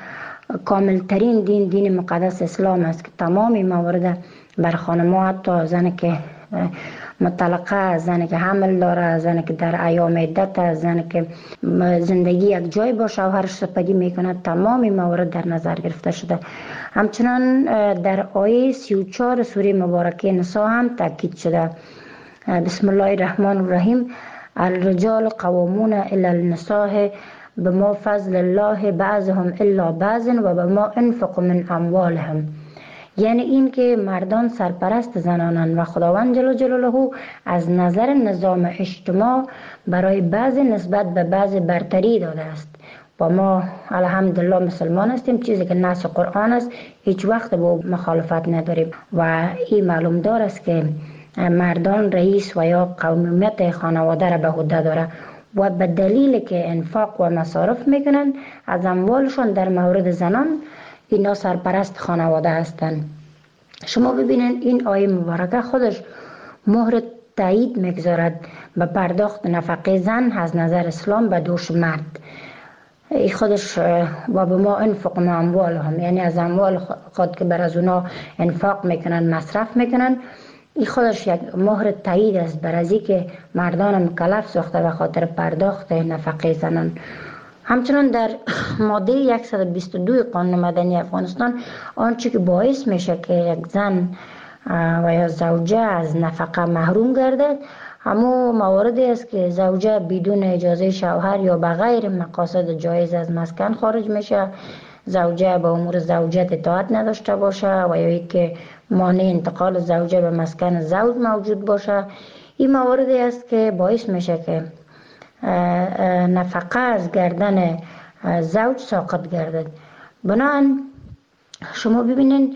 کاملترین دین دین مقدس اسلام است که تمام موارد بر خانم ها، حتی زن که مطلقه، زنی که حمل داره، زنی که در ایام عدت، زنی که زندگی یک جای با شوهرش سپری میکنه، تمام موارد در نظر گرفته شده. همچنان در آیه سی و چهار سوره مبارکه نساء هم تاکید شده. بسم الله الرحمن الرحیم: الرجال قوامون الی النساء بما فضل الله بعضهم الا بعض و بما انفقوا من اموالهم. یعنی این که مردان سرپرست زنانند و خداوند جل جلاله از نظر نظام اجتماع برای بعض نسبت به بعض برتری داده است. و ما الحمدلله مسلمان هستیم، چیزی که نص قرآن است هیچ وقت با مخالفت نداریم و این معلوم دار است که مردان رئیس و یا قومیت خانواده را به عهده داره و به دلیل که انفاق و مصارف میکنن از اموالشون در مورد زنان اینا سرپرست خانواده هستند. شما ببینید این آیه مبارکه خودش مهر تایید میگذارد به پرداخت نفقه زن از نظر اسلام به دوش مرد. ای خودش و به ما انفق ما اموال هم، یعنی از اموال خود که بر از اونا انفاق میکنن مصرف میکنن، این خودش یک مهر تایید است بر از که مردان مکلف ساخته به خاطر پرداخت نفقه زنان. همچنان در ماده صد و بیست و دو قانون مدنی افغانستان آنچه که باعث میشه که یک زن و یا زوجه از نفقه محروم گردد همو مواردی است که زوجه بدون اجازه شوهر یا بغیر مقاصد جایز از مسکن خارج میشه، زوجه به امور زوجت اطاعت نداشته باشه و یا که مانع انتقال زوجه به مسکن زوج موجود باشه. این مواردی است که باعث میشه که نفقه از گردن زوج ساقط گردد. بنابراین شما ببینید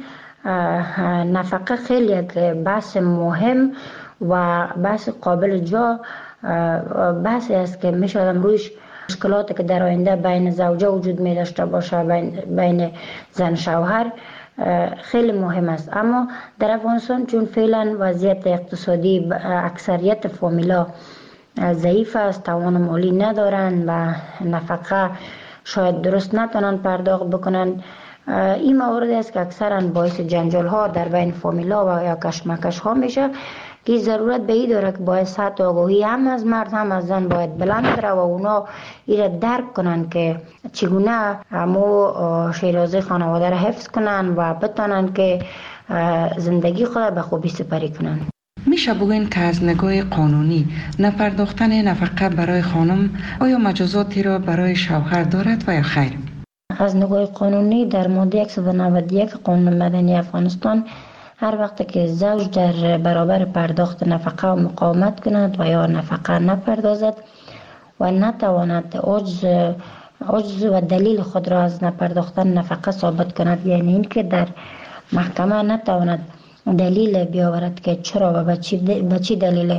نفقه خیلی یک بحث مهم و بحث قابل جا بحثی است که میشه آدم رویش مشکلاتی که در آینده بین زوجه وجود می داشته باشه، بین, بین زن شوهر خیلی مهم است. اما در افغانستان چون فعلا وضعیت اقتصادی اکثریت فامیلا ضعیف است، توان مالی ندارن و نفقه شاید درست نتونن پرداخت بکنن، این موارد است که اکثرا باعث جنجال ها در بین فامیلا و یا کشمکش ها میشه که ضرورت به این داره که باید سطح آگاهی هم از مرد هم از زن باید بلند بره و اونا ایره درک کنن که چگونه همو شیرازه خانواده را حفظ کنن و بتانن که زندگی خود به خوبی سپری کنن. میشه بگوین که از نگاه قانونی نپرداختن نفقه برای خانم آیا مجازاتی را برای شوهر دارد و یا خیر؟ از نگاه قانونی در ماده صد و نود و یک قانون مدنی افغانستان هر وقت که زوج در برابر پرداخت نفقه و مقاومت کند و یا نفقه نپردازد و نتواند عجز عجز و دلیل خود را از نپرداختن نفقه ثابت کند، یعنی اینکه در محکمه نتواند دلیل بیاورد که چرا و به چی دلیل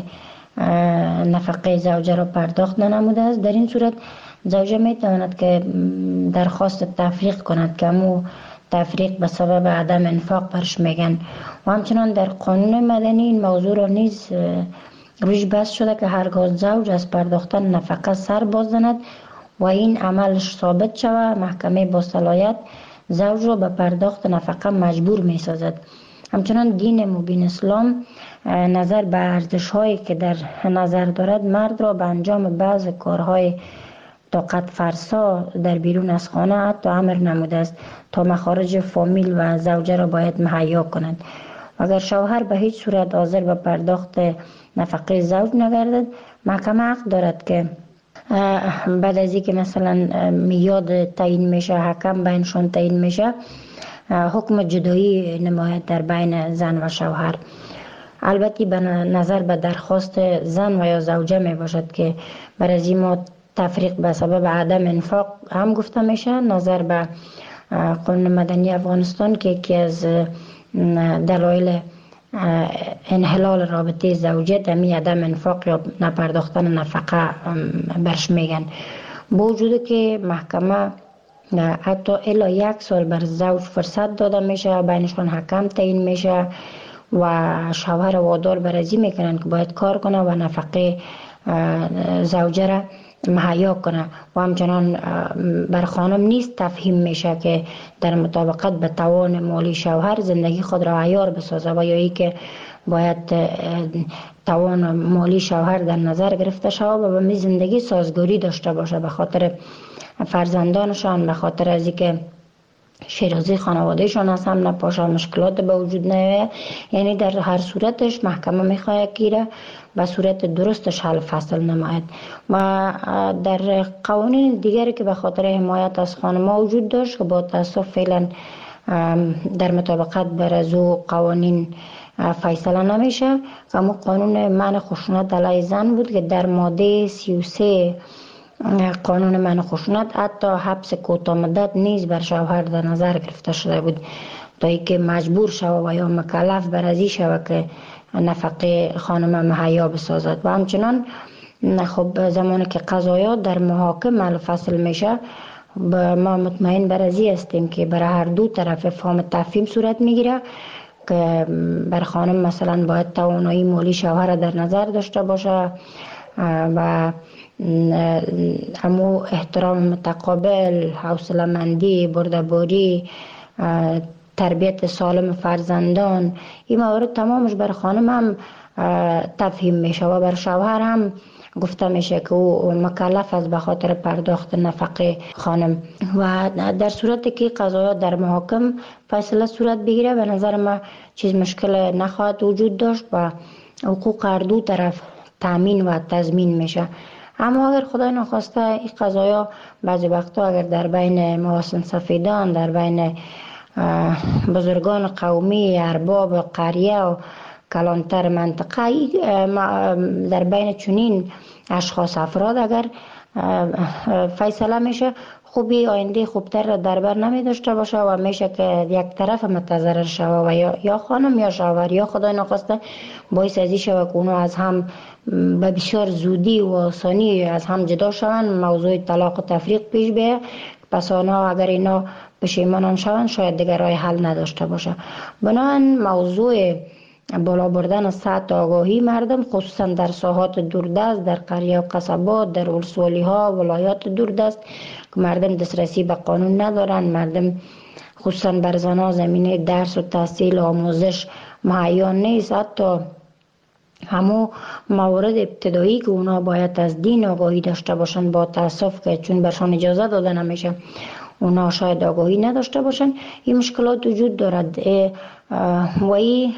نفقه زوجه را پرداخت ننموده است، در این صورت زوجه می تواند که درخواست تفریق کند که امو تفریق به سبب عدم انفاق برش میگن. و همچنان در قانون مدنی این موضوع را نیز روش بحث شده که هرگاه زوج از پرداختن نفقه سر باز زند و این عملش ثابت شود، محکمه با صلاحیت زوج را به پرداخت نفقه مجبور می سازد. همچنان دین مبین اسلام نظر به ارزش هایی که در نظر دارد مرد را به انجام بعض کارهای طاقت فرسا در بیرون از خانه حتی امر نموده است تا مخارج فامیل و زوجه را باید مهیا کند. اگر شوهر به هیچ صورت حاضر به پرداخت نفقه زوج نگردد، محکمه حق دارد که بعد از اینکه مثلا میاد تعیین میشه، حکم بینشون تعیین میشه، حکم جدایی نماید در بین زن و شوهر. البته به نظر به درخواست زن و یا زوجه می باشد که برای ما تفریق به سبب عدم انفاق هم گفته میشه. نظر به قانون مدنی افغانستان که یکی از دلایل انحلال رابطه زوجیت همی عدم انفاق یا نپرداختن نفقه برش میگن. با وجود که محکمه حتی الا یک سال بر زوج فرصت داده میشه، بینشون حکم تعیین میشه و شوهر وادار برازی میکنن که باید کار کنه و نفقه زوجه را مهیا کنه و همچنان بر خانم نیست تفهیم میشه که در مطابقت به توان مالی شوهر زندگی خود را عیار بسازه و یا ای که باید توان مالی شوهر در نظر گرفته شود و به زندگی سازگاری داشته باشه، به خاطر فرزندانشان، به خاطر از اینکه شیرازی خانوادهشان از هم نپاشه، مشکلات به وجود نیاید. یعنی در هر صورتش محکمه میخواهد که به صورت درستش حل فصل نماید. و در قوانین دیگری که به خاطر حمایت از خانم‌ها وجود داشت که با تاسف فعلا در مطابقت بر از او قوانین فیصله نمیشه، اما قانون منع خشونت علیه زن بود که در ماده سی و سه قانون منع خشونت حتی حبس کوتاه مدت نیز بر شوهر در نظر گرفته شده بود تا اینکه مجبور شود و یا مکلف بر ازی شود که نفقه خانم مهیا بسازد. و همچنان خب زمانی که قضایا در محاکم حل فصل میشه، ما مطمئن بر ازی هستیم که برای هر دو طرف فهم تفهیم صورت میگیره که بر خانم مثلا باید توانایی مالی شوهر در نظر داشته باشه و همو احترام متقابل، حوصله مندی، بردباری، تربیت سالم فرزندان، این موارد تمامش بر خانم هم تفهیم میشه و بر شوهر هم گفته میشه که او مکلف است به خاطر پرداخت نفقه خانم. و در صورتی که قضایا در محاکم فیصله صورت بگیره، به نظر ما چیز مشکل نخواهد وجود داشت و حقوق هر دو طرف تامین و تضمین میشه. اما اگر خدای نخواسته این قضایا بعضی وقتا اگر در بین مواسن سفیدان، در بین بزرگان قومی، ارباب قریه و کلانتر منطقه، در بین چنین اشخاص افراد اگر فیصله میشه، خوبی آینده خوبتر را در بر نمی داشته باشه و میشه که یک طرف متضرر شوه و یا, یا خانم یا شوهر یا خدای نخواسته باعث ازی شوه که اونو از هم به بسیار زودی و آسانی از هم جدا شوند، موضوع طلاق و تفریق پیش بیه. پس آنها اگر اینا پشیمانان شوند شاید دیگر راه حل نداشته باشه. بنابراین موضوع بالا بردن سطح آگاهی مردم، خصوصا در ساحات دوردست، در قریه و قصبات، در ولسوالی ها، ولایات دوردست که مردم دسترسی به قانون ندارن، مردم خصوصا بر زنها زمینه درس و تحصیل و آموزش مهیا نیست. حتی همو موارد ابتدایی که اونا باید از دین آگاهی داشته باشن، با تاسف که چون برشان اجازه داده نمیشه اونا شاید آگاهی نداشته باشن، این مشکلات وجود دارد و این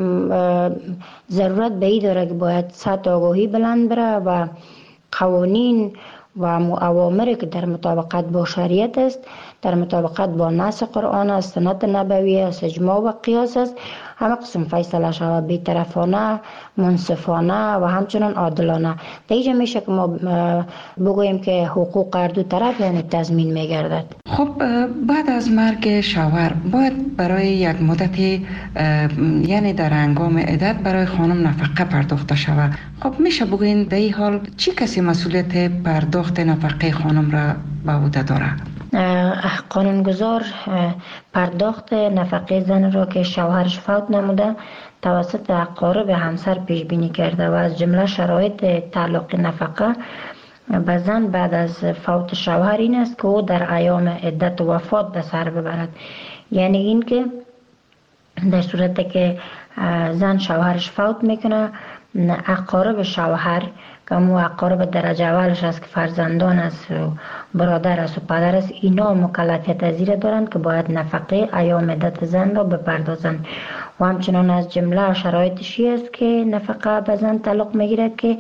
ضرورت به این داره که باید سطح آگاهی بلند بره و قوانین و اوامری که در مطابقت با شریعت است، در مطابقت با نص قرآن است، سنت نبوی است، اجماع و قیاس است، همه قسم فیصله شود، بی‌طرفانه، منصفانه و همچنان عادلانه. دیگه میشه که ما بگوییم که حقوق هر دو طرف یعنی تضمین میگردد. خب بعد از مرگ شوهر باید برای یک مدتی یعنی در هنگام عدت برای خانم نفقه پرداخته شود. خب میشه بگوین در این حال چی کسی مسئولیت پرداخت نفقه خانم را به عهده داره؟ قانونگذار پرداخت نفقه زن را که شوهرش فوت نموده توسط اقارب همسر پیش بینی کرده و از جمله شرایط تعلق نفقه به زن بعد از فوت شوهر این است که او در ایام عدت و وفات به سر ببرد. یعنی این که در صورتی که زن شوهرش فوت میکنه، اقارب شوهر که مو اقارب درجه اولش است که فرزندان است و برادر است و پدر است، اینا مکلفیت از زیر دارند که باید نفقه ایام عدت زن را بپردازند. و همچنان از جمله شرایطشی است که نفقه به زن تعلق میگیرد که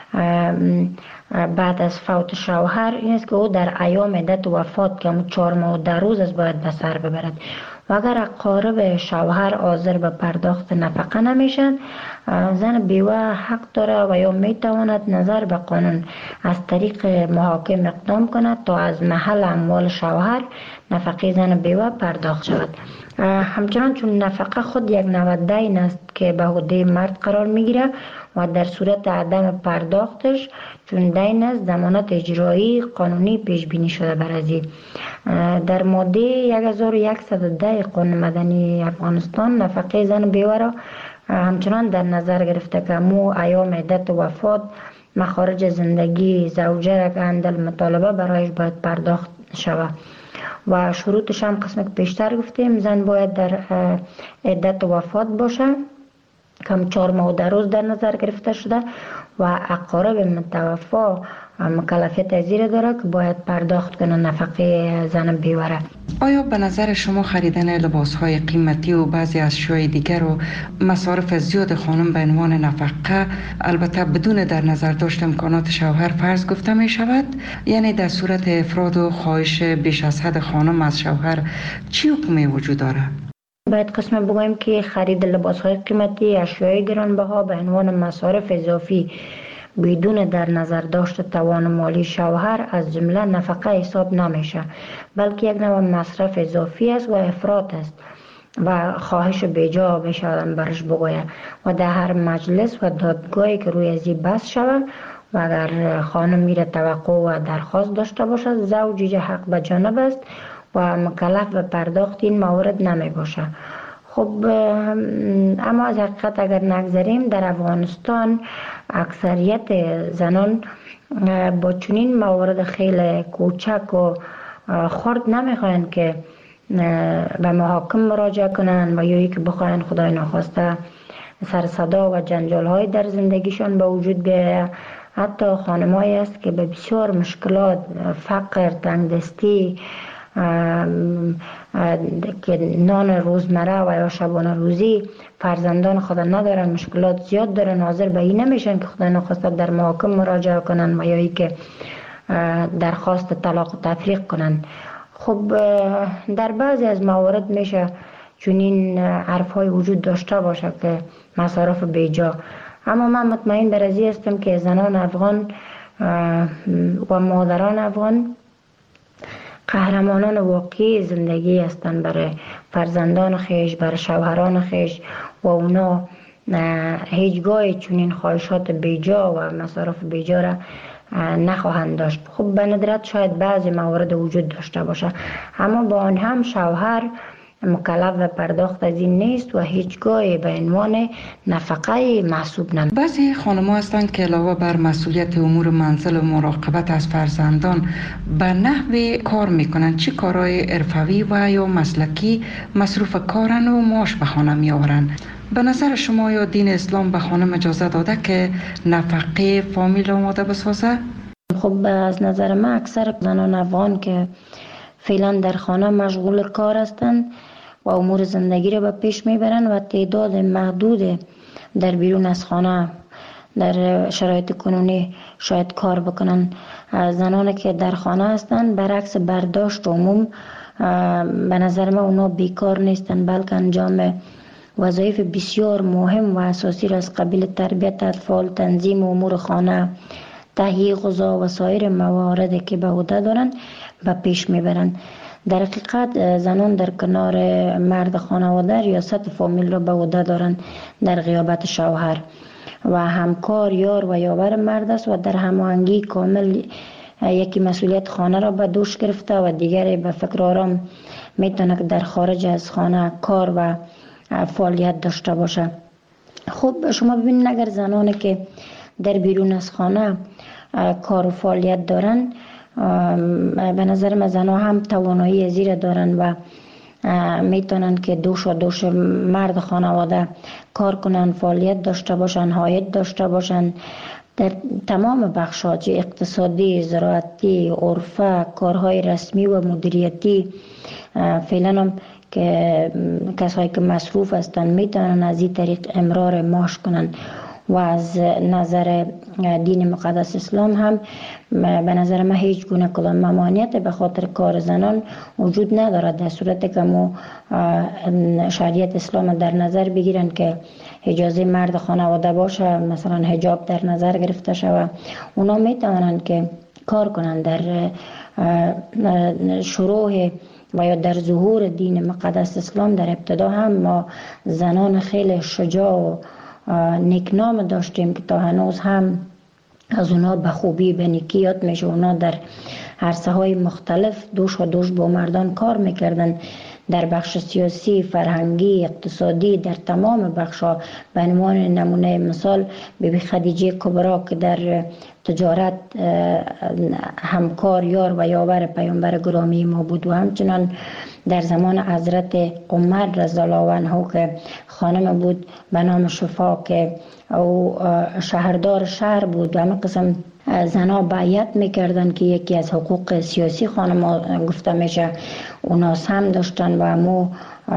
بعد از فوت شوهر این است که او در ایام عدت و وفات که همون چهار ماه و ده روز است باید به سر ببرد. و اگر اقارب شوهر حاضر به پرداخت نفقه نمیشن، زن بیوه حق داره و یا میتواند نظر به قانون از طریق محاکم اقدام کند تا از محل اموال شوهر نفقه زن بیوه پرداخت شود. همچنان چون نفقه خود یک نوع دین است که به عهده مرد قرار میگیره و در صورت عدم پرداختش چون دین است ضمانت اجرایی قانونی پیش بینی شده بر ازی. در ماده هزار و صد و ده قانون مدنی افغانستان نفقه زن بیوه را همچنان در نظر گرفته که مو ایام عدت و وفات مخارج زندگی زوجه را که اندل مطالبه برایش باید پرداخت شود و شروطش هم قسم که پیشتر گفتیم، زن باید در عدت و وفات باشه کم چهار ماه در روز در نظر گرفته شده و اقارب متوفا مکلفیت زیر داره که باید پرداخت کنه نفقه زن بیوره. آیا به نظر شما خریدن لباس‌های قیمتی و بعضی اشیاء دیگر و مصارف زیاد خانم به عنوان نفقه، البته بدون در نظر داشت امکانات شوهر، فرض گفته می شود؟ یعنی در صورت افراد و خواهش بیش از حد خانم از شوهر چی حکمی وجود داره؟ باید قسم بگویم که خرید لباس‌های قیمتی، اشیاء گرانبها به عنوان مصارف اضافی بدون در نظر داشت توان مالی شوهر از جمله نفقه حساب نمیشه، بلکه یک نوع مصرف اضافی است و افراط است و خواهش بیجا بشه برش بگوید و در هر مجلس و دادگاهی که روی ازی بحث شود و اگر خانم میره توقع و درخواست داشته باشد، زوج حق به جانب است و مکلف به پرداخت این موارد نمی باشه. خب اما از حقیقت اگر نگذاریم، در افغانستان اکثریت زنان با چنین موارد خیلی کوچک و خرد نمیخواین که به محاکم مراجعه کنن و یا که بخواین خدای ناخواسته سر صدا و جنجال های در زندگیشان به وجود بیاید. حتی خانمایی است که به بسیار مشکلات، فقر، تنگدستی، که نان روزمره و یا شبانه روزی فرزندان خود ندارن، مشکلات زیاد دارن، حاضر به این نمیشن که خدا نخواسته در محاکم مراجعه کنن و یا ای که درخواست طلاق و تفریق کنن. خب در بعضی از موارد میشه چنین حرف های وجود داشته باشه که مصارف بیجا، اما من مطمئن در ازی هستم که زنان افغان و مادران افغان قهرمانان واقعی زندگی هستند برای فرزندان خیش، برای شوهران خیش و اونا هیچگاه چنین خواهشات بیجا و مصارف بیجا را نخواهند داشت. خب به ندرت شاید بعضی موارد وجود داشته باشه، اما با آن هم شوهر مکلف و پرداخت از این نیست و هیچگاه به عنوان نفقه محسوب نمی. بعضی خانم‌ها هستند که علاوه بر مسئولیت امور منزل و مراقبت از فرزندان به نحوی کار میکنن. چه کارهای حرفوی و یا مسلکی مصروف کارن و معاش به خانه میآورن؟ به نظر شما یا دین اسلام به خانم اجازه داده که نفقه فامیل آماده بسازه؟ خب از نظر من اکثر زنان افغان که فعلا در خانه مشغول کار هستند و امور زندگی را به پیش میبرند و تعداد محدود در بیرون از خانه در شرایط کنونی شاید کار بکنن. زنانی که در خانه هستند برعکس برداشت عموم به نظر من اونا بیکار نیستند، بلکه انجام وظایف بسیار مهم و اساسی را از قبیل تربیت اطفال، تنظیم امور خانه، تهیه غذا و سایر مواردی که به عهده دارند به پیش میبرند. در حقیقت زنان در کنار مرد خانواده ریاست فامیل را به عهده دارند در غیابت شوهر و همکار، یار و یاور مرد است و در هماهنگی کامل یکی مسئولیت خانه را به دوش گرفته و دیگری به فکر آرام میتونه که در خارج از خانه کار و فعالیت داشته باشه. خب شما ببینید اگر زنانی که در بیرون از خانه کار و فعالیت دارن، به نظر من زنها هم توانایی زیر دارن و میتونن که دوش و دوش مرد خانواده کار کنن، فعالیت داشته باشن، عاید داشته باشن در تمام بخشات اقتصادی، زراعتی، عرفه، کارهای رسمی و مدیریتی. فعلا هم که کسایی که مصروف هستند میتونن از این طریق امرار معاش کنن و از نظر دین مقدس اسلام هم به نظر من هیچ گونه کدام ممانعت به خاطر کار زنان وجود ندارد، در صورتی که ما شریعت اسلام در نظر بگیرن که اجازه مرد خانواده باشه، مثلا حجاب در نظر گرفته شود، اونا میتونن که کار کنن. در شروع و یا در ظهور دین مقدس اسلام در ابتدا هم ما زنان خیلی شجاع و نیکنام داشتیم که تا هنوز هم از اونا به خوبی به نیکی یاد میشه. اونا در عرصه های مختلف دوش و دوش با مردان کار میکردن. در بخش سیاسی، فرهنگی، اقتصادی، در تمام بخش‌ها. به عنوان نمونه مثال بیبی خدیجه کبرا که در تجارت همکار، یار و یاور پیامبر گرامی ما بود، و همچنان در زمان حضرت عمر رضی الله عنه که خانم بود به نام شفا که او شهردار شهر بود و همه قسم زنها بیعت میکردن که یکی از حقوق سیاسی خانم گفته میشه اونا هم داشتن و همو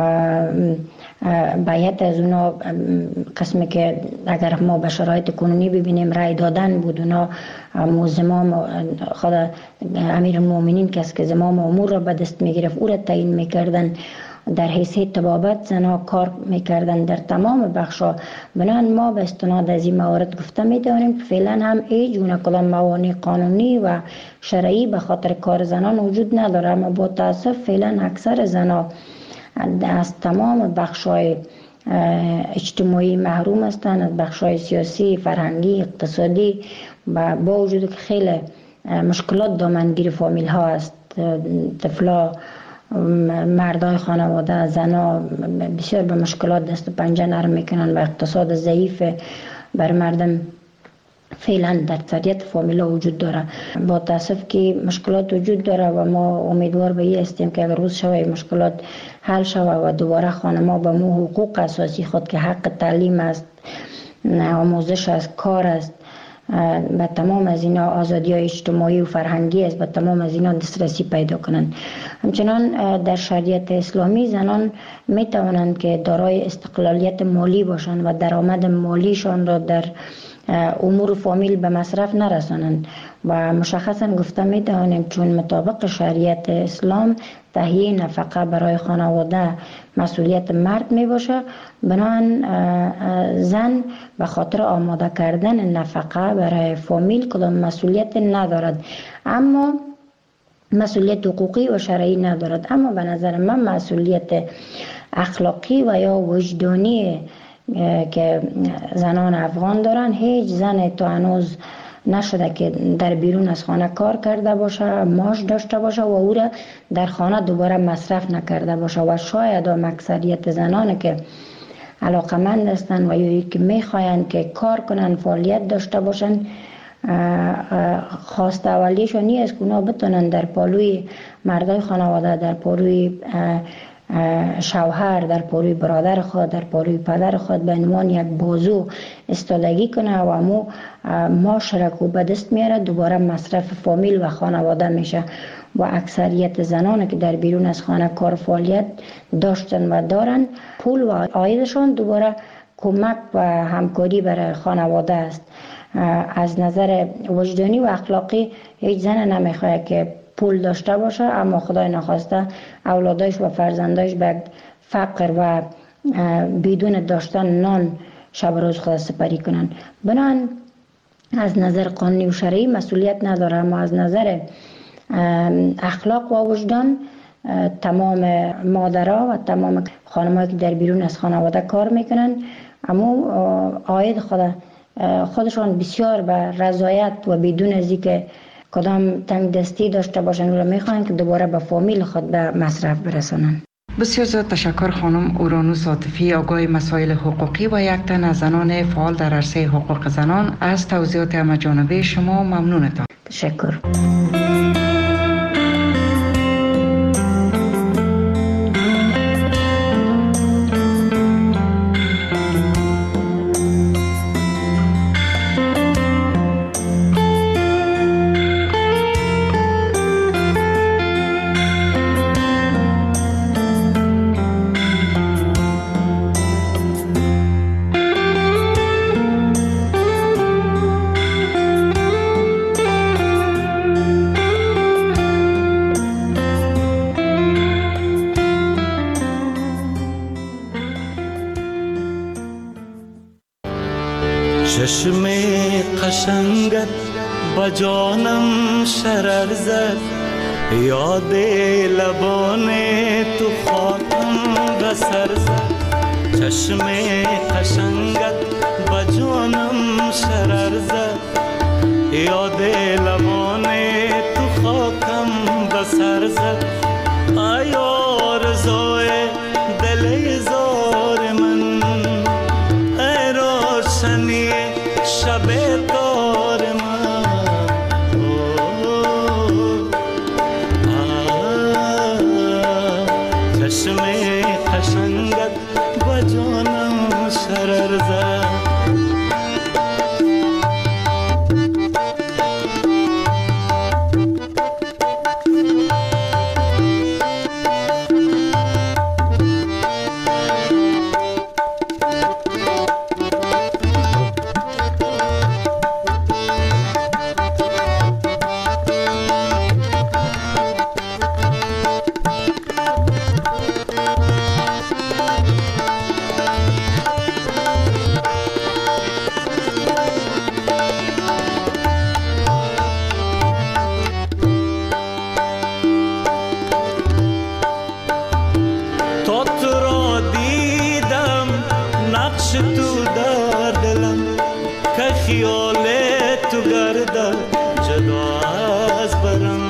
بیعت از اونا قسمی که اگر ما به شرایط کنونی ببینیم رای دادن بود. اونا زمام خود امیر المؤمنین کس که زمام امور را به دست میگرفت او را تعیین میکردن. در حیثیت طبابت زنها کار میکردن در تمام بخشا. بنان ما به استناد از این موارد گفته میدانیم که فعلا هم هیچ گونه کدام موانع قانونی و شرعی به خاطر کار زنان وجود نداره، اما با تاسف فعلا اکثر زنها از تمام بخشای اجتماعی محروم هستند، از بخشای سیاسی، فرهنگی، اقتصادی، و با وجود که خیلی مشکلات دامنگیر فامیل ها است. طفلا، مردای خانواده، زنا بسیار به مشکلات دست و پنجه نرم میکنن و اقتصاد ضعیف بر مردم فعلا در اکثریت فامیلا وجود داره. با تاسف که مشکلات وجود داره و ما امیدوار به این هستیم که اگر روز شوه مشکلات حل شوه و دوباره خانما به مو حقوق اساسی خود که حق تعلیم است، آموزش است، کار است، به تمام از اینا آزادی های اجتماعی و فرهنگی است، به تمام از اینا دسترسی پیدا کنند. همچنان در شریعت اسلامی زنان می توانند که دارای استقلالیت مالی باشند و درآمد مالیشان را در امور فامیل به مصرف نرسانند و مشخصا گفته می توانیم چون مطابق شریعت اسلام تهیه نفقه برای خانواده مسئولیت مرد می باشه، بنابراین زن به خاطر آماده کردن نفقه برای فامیل کدام مسئولیت ندارد، اما مسئولیت حقوقی و شرعی ندارد. اما به نظر من مسئولیت اخلاقی و یا وجدانی که زنان افغان دارن، هیچ زن تا هنوز نشده که در بیرون از خانه کار کرده باشه، معاش داشته باشه و او را در خانه دوباره مصرف نکرده باشه. و شاید هم اکثریت زنان که علاقمند هستند و یا که میخواین که کار کنن، فعالیت داشته باشن، خواست اولیشون نیست که اونا بتونن در پالوی مردای خانواده، در پالوی شوهر، در پالوی برادر خود، در پالوی پدر خود به عنوان یک بازو استادگی کنه و امو معاش را که به دست میاره دوباره مصرف فامیل و خانواده میشه. و اکثریت زنان که در بیرون از خانه کار فعالیت داشتن و دارن، پول و عایدشان دوباره کمک و همکاری برای خانواده است. از نظر وجدانی و اخلاقی هیچ زن نمیخواد که پول داشته باشه اما خدای نخواسته اولادایش و فرزندایش به فقر و بدون داشتن نان شب روز خود سپری کنن. بنان از نظر قانونی و شرعی مسئولیت نداره، اما از نظر اخلاق و وجدان تمام مادرها و تمام خانم‌هایی که در بیرون از خانواده کار میکنن اما عاید خود خودشان بسیار به رضایت و بدون از اینکه کدام تنگ دستی داشته باشن و میخوان که دوباره به فامیل خود به مصرف برسانن. بسیار زیاد تشکر خانم اورانوس عاطفی، آگاه مسائل حقوقی و یک تن از زنان فعال در عرصه حقوق زنان. از توضیحات همه‌جانبه شما ممنونتان. تشکر. چشم قشنگت با جانم شرر زد، یاد لبان تو خاکم به سر زد. چشم قشنگت با جانم شرر زد، یاد لبان تو خاکم به سر زد. ای آرزوی تو گردد جدا از برم